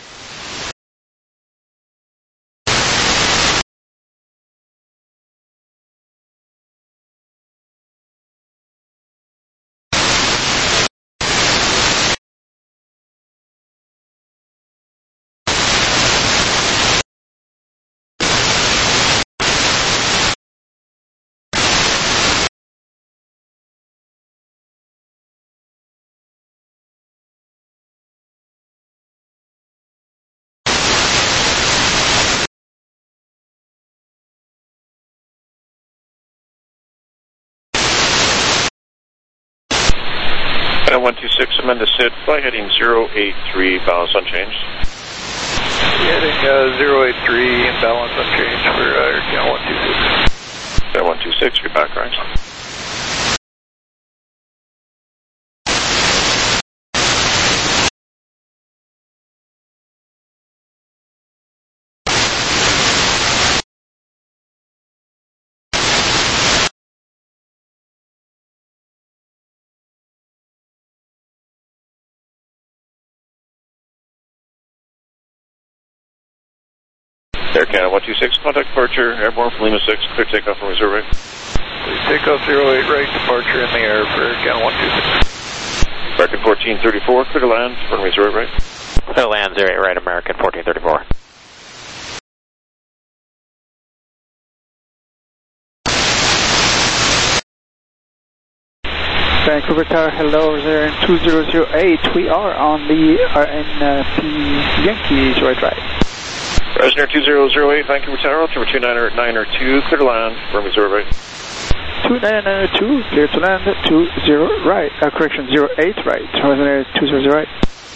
one two six, amend to S I D, fly heading zero eight three, balance unchanged. Heading uh, zero eight three, and balance unchanged for uh, Air Canada one two six. Air one two six, your back right. Air Canada one two six, contact departure, airborne from Lima six, clear takeoff from zero right. Takeoff zero eight right, departure in the air for Air Canada one two six. American fourteen thirty-four, clear to land, runway zero right. Clear to land, zero eight right, American fourteen thirty-four. Vancouver Tower, hello, zero two zero zero eight. We are on the R N P Yankees, right, right. Resner two zero zero eight, Vancouver Tower, altimeter two nine nine two, clear to land, runway zero right. two nine nine two, clear to land, two zero right, uh, correction, zero eight right, Resner two zero zero eight.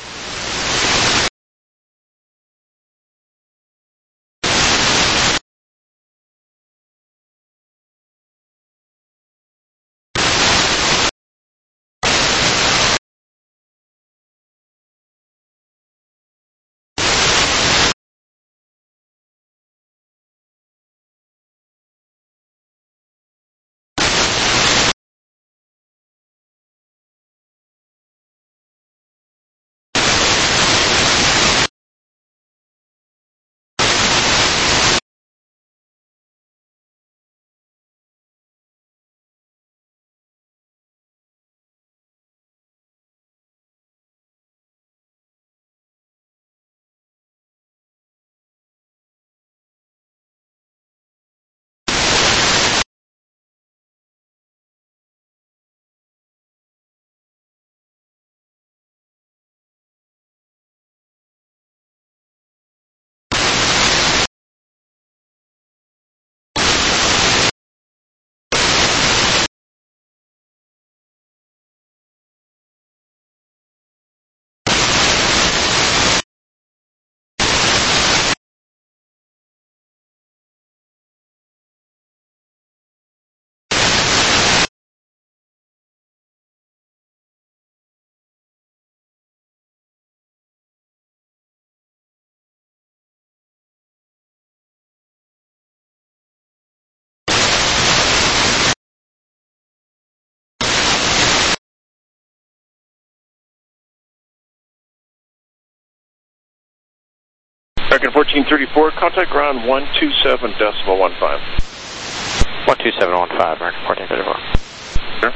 American fourteen thirty-four, contact ground one two seven decimal one five. one two seven one five, American fourteen thirty-four. Sure.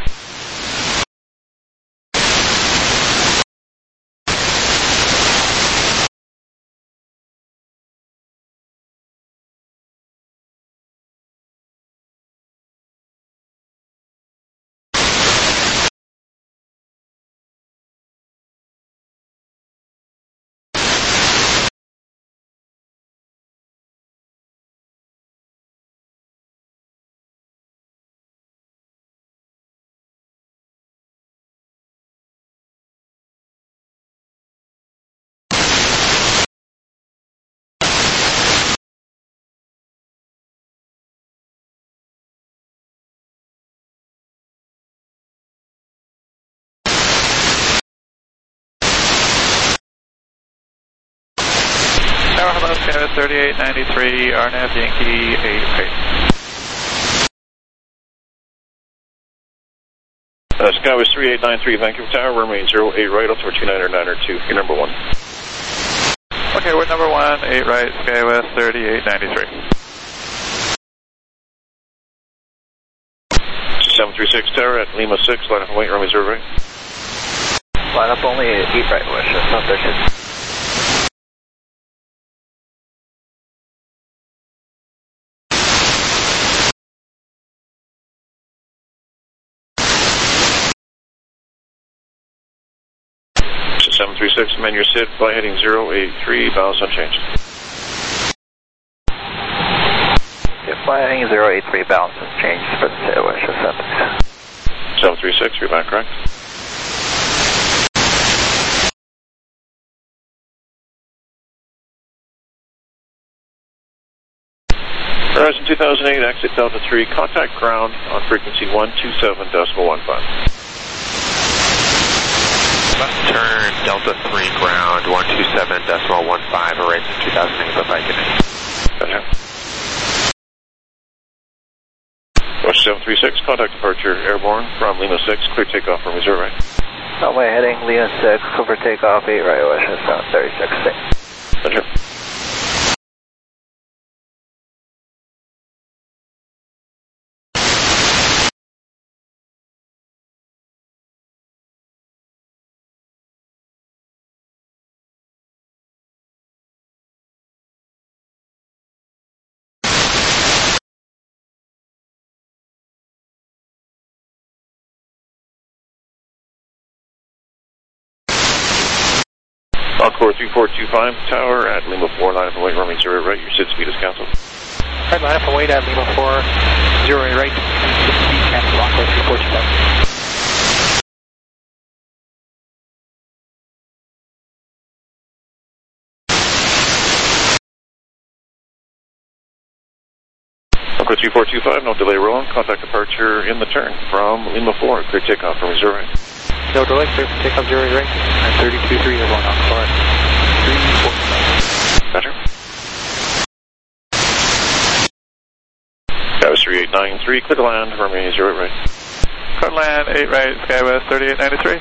Tower, hello, Canada thirty-eight ninety-three, R N F Yankee eight eight. Uh, Skywest three eight nine three, Vancouver Tower, runway zero eight right, altimeter two nine nine two, you're number one. Okay, we're number one, eight right, Skywest thirty-eight ninety-three. seven three six Tower at Lima six, line up and wait, runway zero right. Line up only eight right, wish, that's not there. seven three six, amend your S I D, fly heading zero eight three, balance unchanged. Yeah, fly heading zero eight three, balance unchanged for the S I D, wish, that's seven three six, you're back correct. Horizon two thousand eight, exit Delta three, contact ground on frequency one two seven decimal one five. Left turn, Delta three ground, one two seven decimal one five, Horizon two thousand eight, bye-bye, good night. Gotcha. Rush seven three six, contact departure, airborne from Lima six, clear takeoff from zero right. Runway heading Lima six, cover takeoff, eight right, wish, seven thirty-six, Gotcha. Encore three four two five tower at Lima four, line up and wait, runway zero right, your S I D speed is canceled. Right, line up and wait at Lima four, zero eight right, speed cancel, Encore three four two five. Encore three four two five, no delay rolling, contact departure in the turn from Lima four, clear takeoff from zero right. No delay, clear for takeoff zero eight right, and thirty-two three is going on, sorry. three four five. Roger. Skywest three eight nine three, clear to land, runway zero eight right. Clear to land, eight right, Skywest thirty-eight ninety-three.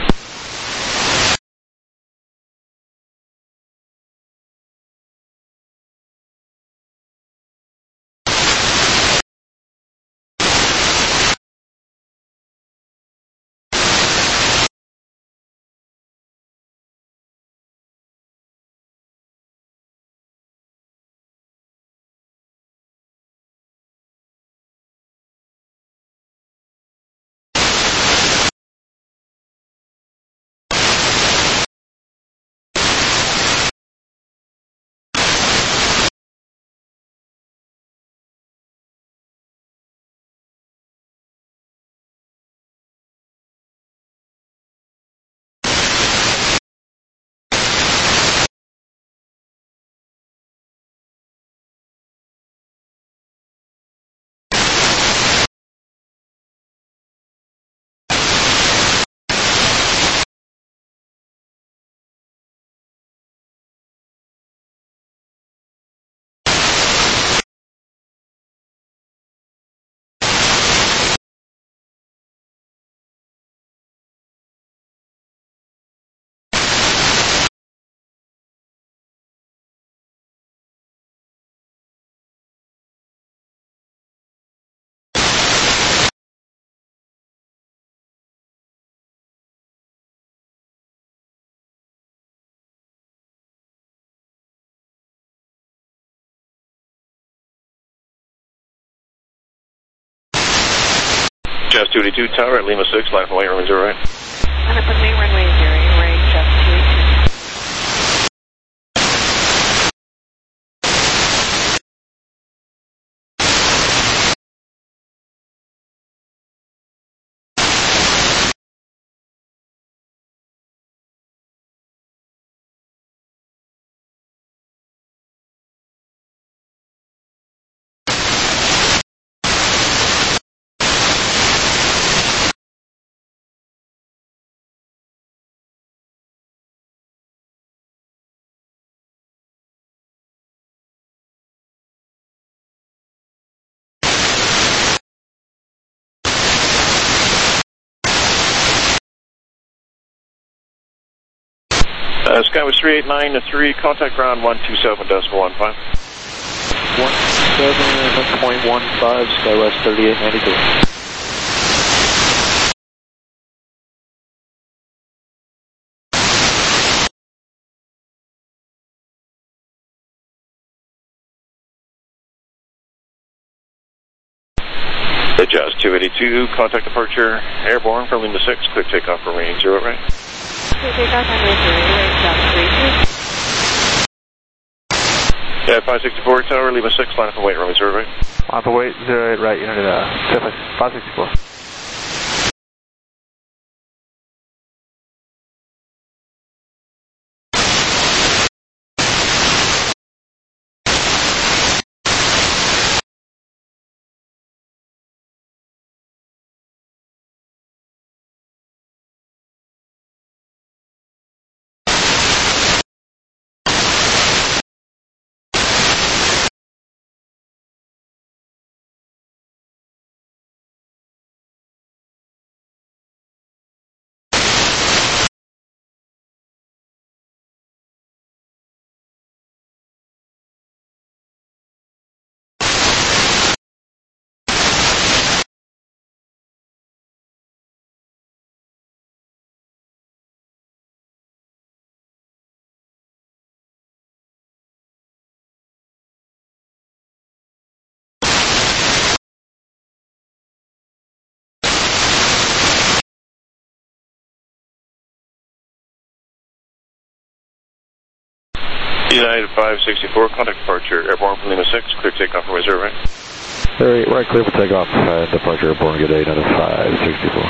Just two eighty-two tower at Lima six, line up and wait, runway zero right. Line up and wait, runway zero eight right, just two eighty-two. Uh, Skywest three eight nine three, contact ground one two seven decimal one five. one seven point one five, Skywest thirty-eight ninety-two. Adjust two eighty-two, contact departure airborne from Lima six, clear takeoff for range zero right. Clear takeoff runway zero eight right, just two eighty-two. Yeah, five sixty-four tower, Lima six, line up and wait, runway zero right. Line up and wait, zero eight right, unit uh, five sixty-four. United five sixty-four, contact departure, airborne from Lima six, clear takeoff from zero right. Right, right, clear for takeoff, uh, departure airborne, good day, United five sixty-four.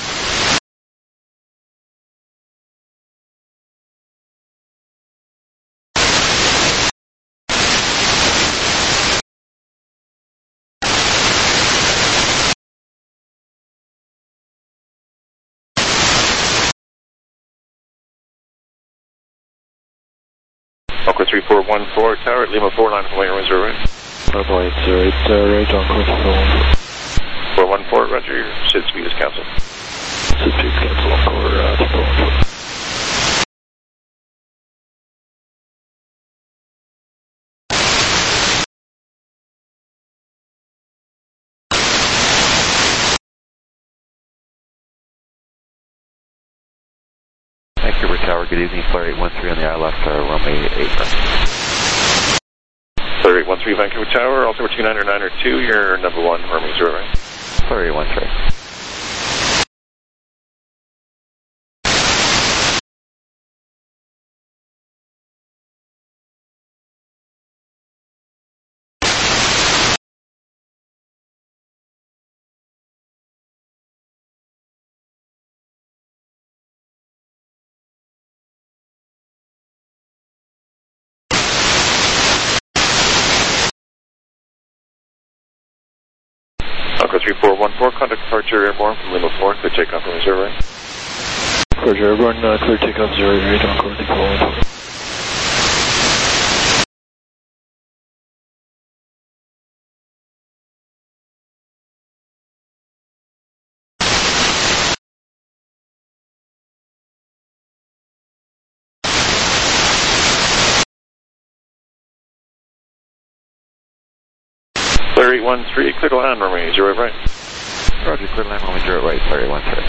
Aqua three four one four, tower at Lima four nine from runway zero right. Runway zero eight, uh, right on course for four one four, roger, your S I D speed is canceled. S I D speed is canceled on four, uh, four one four. Vancouver Tower, good evening, Flare eight one three on the I L F, uh, runway eight right. Flare eight one three, Vancouver Tower, altimeter two nine nine or two, you're number one, runway zero right. Flare eight one three. Aqua three four one four, contact departure airborne from Lima four, clear takeoff from zero right. Departure airborne, uh, clear takeoff zero right on course four one four. Flare eight one three, clear to land, runway zero right. Roger, clear to land, runway zero right, Flare eight one three.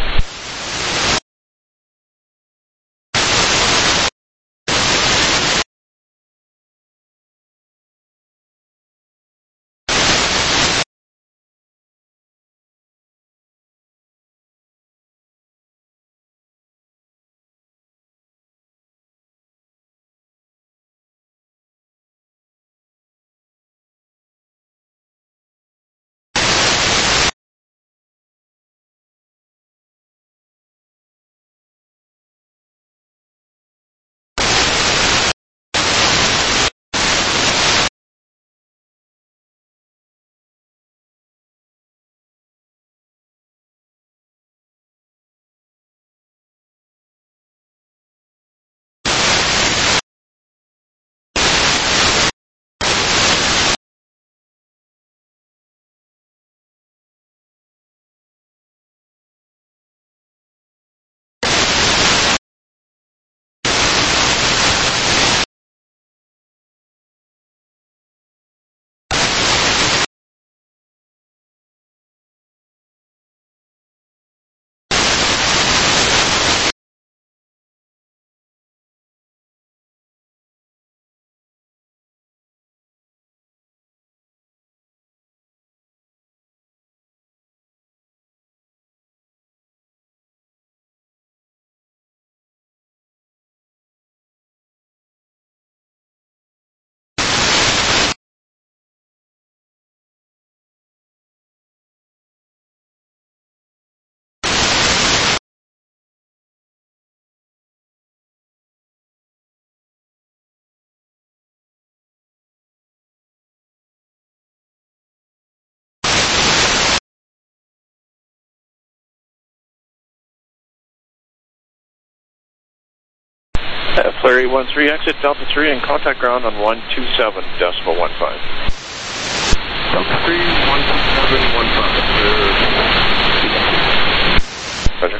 Uh, Flare eight one three, exit Delta three and contact ground on one two seven decimal one five. Delta three, one two seven one five. Roger.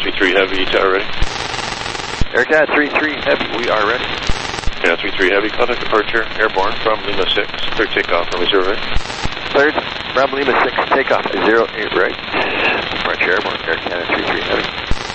three three Heavy, tower ready. Air Canada three three Heavy, we are ready. Yeah, three three Heavy, contact departure, airborne from Lima six, clear takeoff from zero right. Third, from Lima six, takeoff zero eight right. Departure airborne, Air Canada three three Heavy.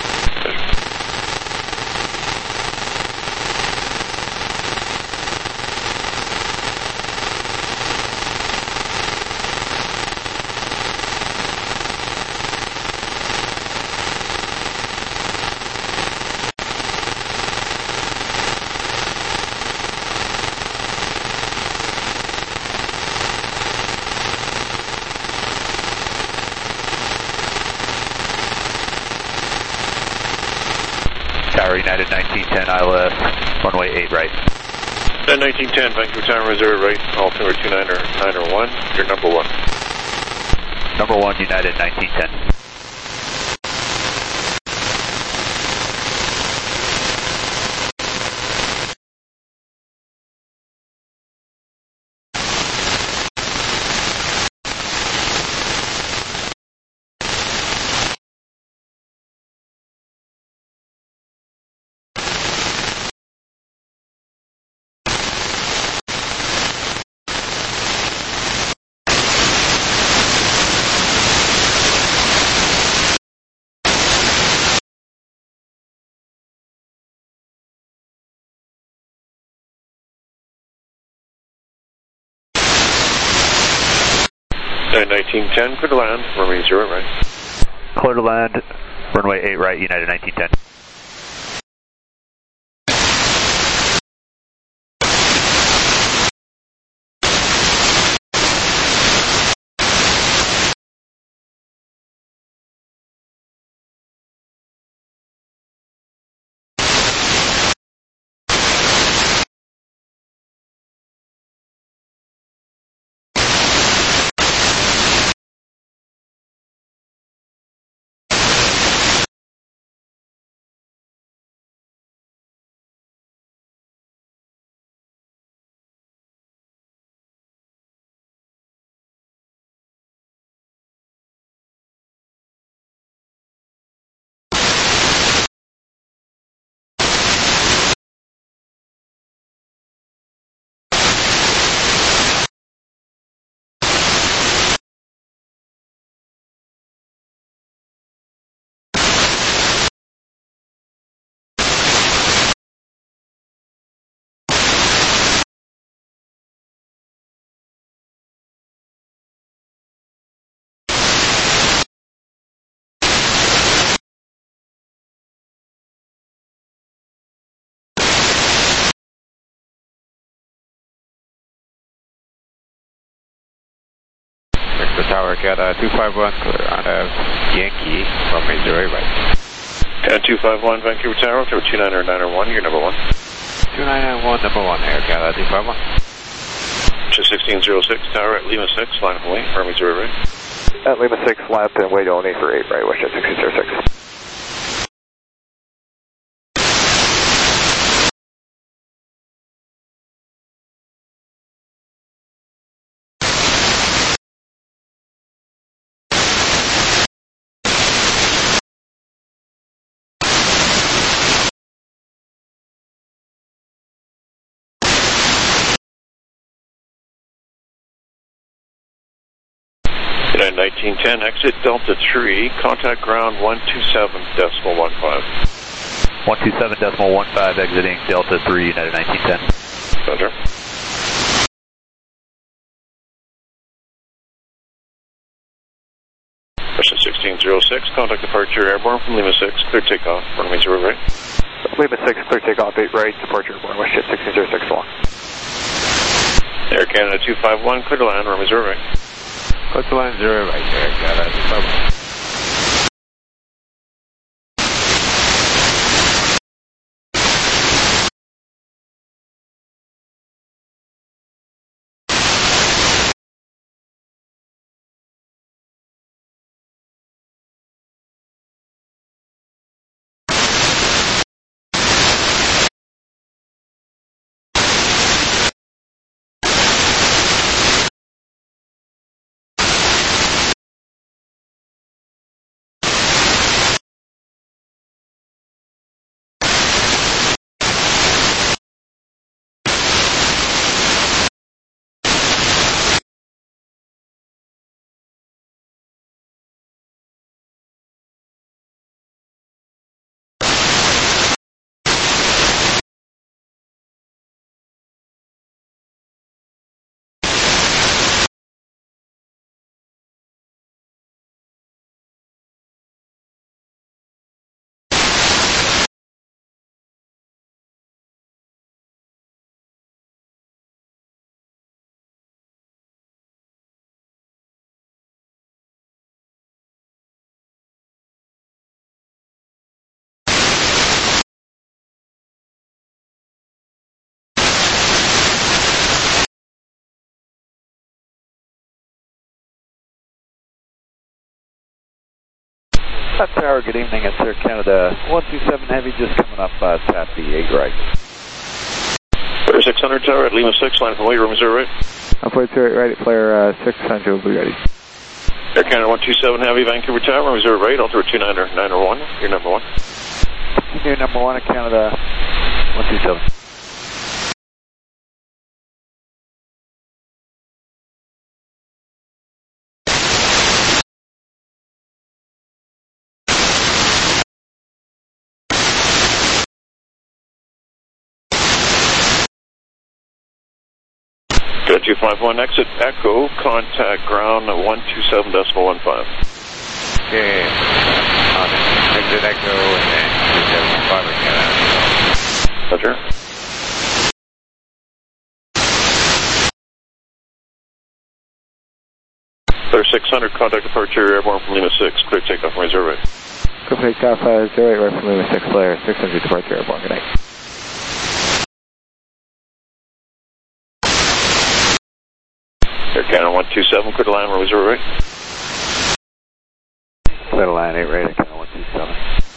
Tower United nineteen ten I L S, runway eight right. Then nineteen ten, Vancouver Tower, zero right, altimeter two nine nine one, you're number one. Number one, United nineteen ten. nineteen ten, clear to land, runway zero right. Clear to land, runway eight right, United nineteen ten. Victor Tower, get uh, two five one clear on a Yankee, runway zero eight right. And two five one, Vancouver Tower, through two nine nine one, you're number one. two nine nine one, number one, Air Canada two five one. Just sixteen oh six, Tower at Lima six, line up and wait, runway zero right. At Lima six, line up and wait only for eight right, West Jet sixteen oh six. nineteen ten, exit Delta three, contact ground one two seven decimal one five. one two seven decimal one five, exiting Delta three, United nineteen ten. Roger. Question sixteen oh six, contact departure airborne from Lima six, clear takeoff, runway zero right. Lima six, clear takeoff, eight right, departure airborne, West Jet sixteen oh six long. Air Canada two five one, clear to land, runway zero right. Clear to land zero right, Air Canada two five one. Uh, Tower, good evening. It's Air Canada one two seven Heavy, just coming up uh, tap the eight right. Flare six hundred Tower at Lima six, line from weight room zero right. I'll play zero eight right at Flare uh, six hundred, will be ready. Air Canada one two seven Heavy, Vancouver Tower, room zero right, altimeter two nine nine one, you're number one. You're number one at Canada one two seven. Good, two five one, exit Echo, contact ground one two seven decimal one five. Okay, on exit Echo and two seven one five again. Roger. Flare six hundred, contact departure airborne from Lima six, clear takeoff runway zero right. Clear takeoff uh, zero eight right from Lima six, Flare six hundred, departure airborne, good night. Air Canada one two seven, clear to line runway zero right. Clear to line eight right, Air Canada one two seven.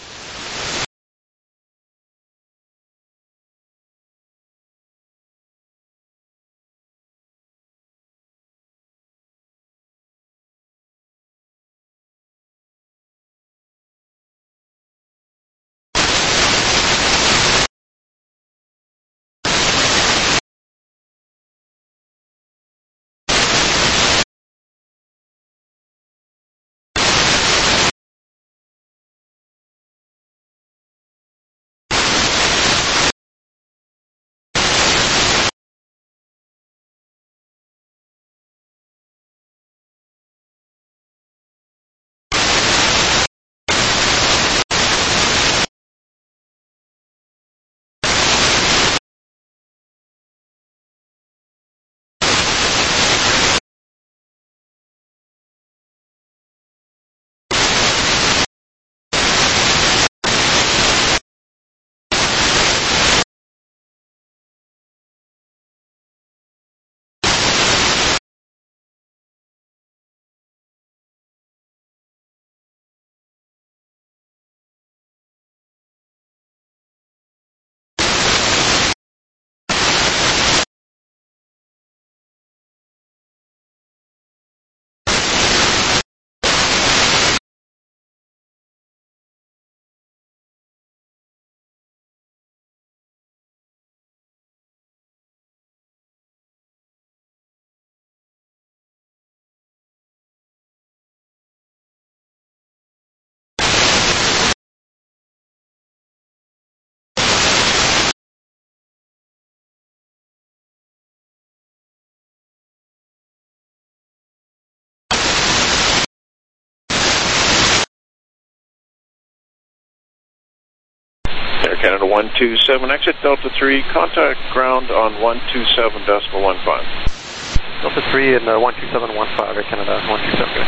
Air Canada one two seven, exit Delta three, contact ground on one two seven decimal one five. Delta three and uh, one two seven one five, Air Canada one two seven, good.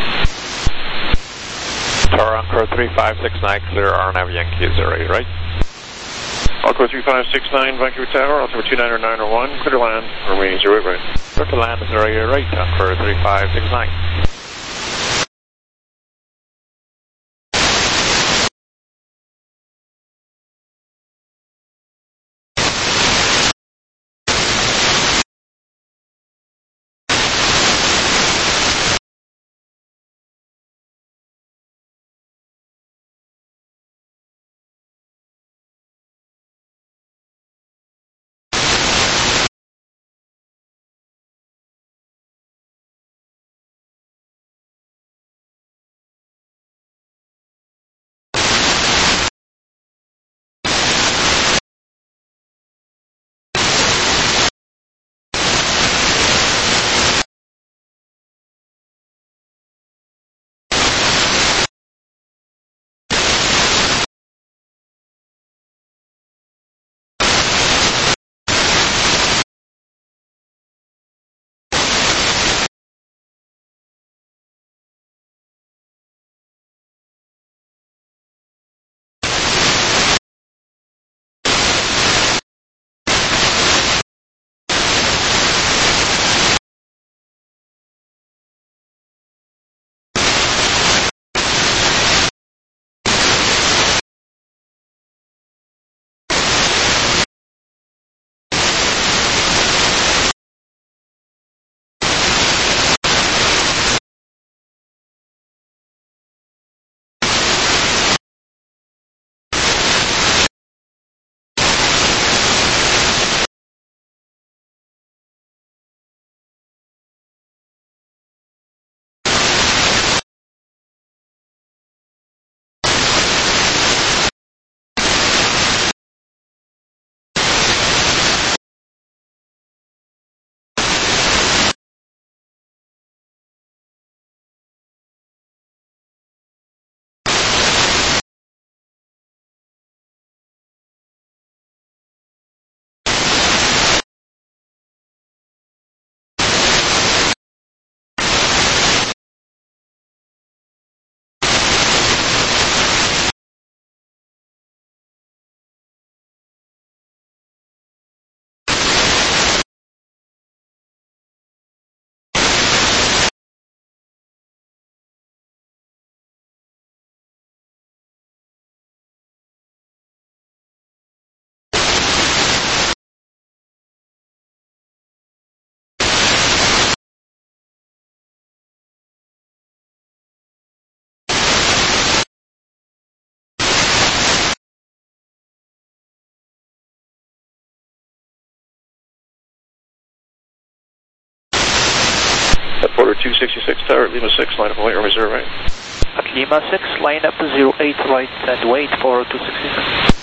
Tower Encore three five six nine, clear R N A V Yankee zero eight right. Encore three five six nine, Vancouver Tower, altimeter two nine nine one, clear to land, remaining zero eight right. Clear to land zero eight right, Encore three five six nine. two sixty-six Tower, Lima six, line up and wait, runway zero right. At Lima six, line up zero eight right and wait for two sixty-six.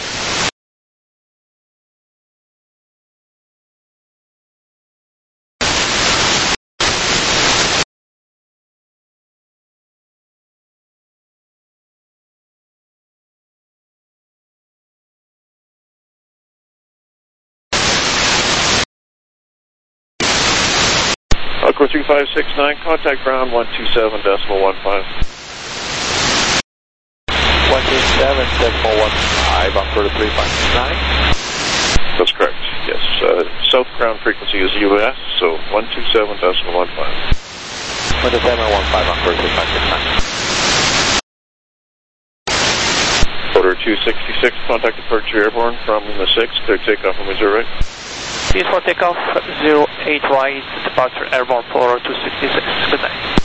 Alcor three five six nine, contact ground one two seven decimal one five. one two seven decimal one five, Alcor three five six nine. That's correct, yes. Uh, south ground frequency is U S, so one two seven decimal one five. one two seven one five, Alcor three five six nine. Order two sixty-six, contact departure airborne from Lima six, clear takeoff runway zero right. Please for takeoff zero eight right, departure airborne for two sixty-six. Good night.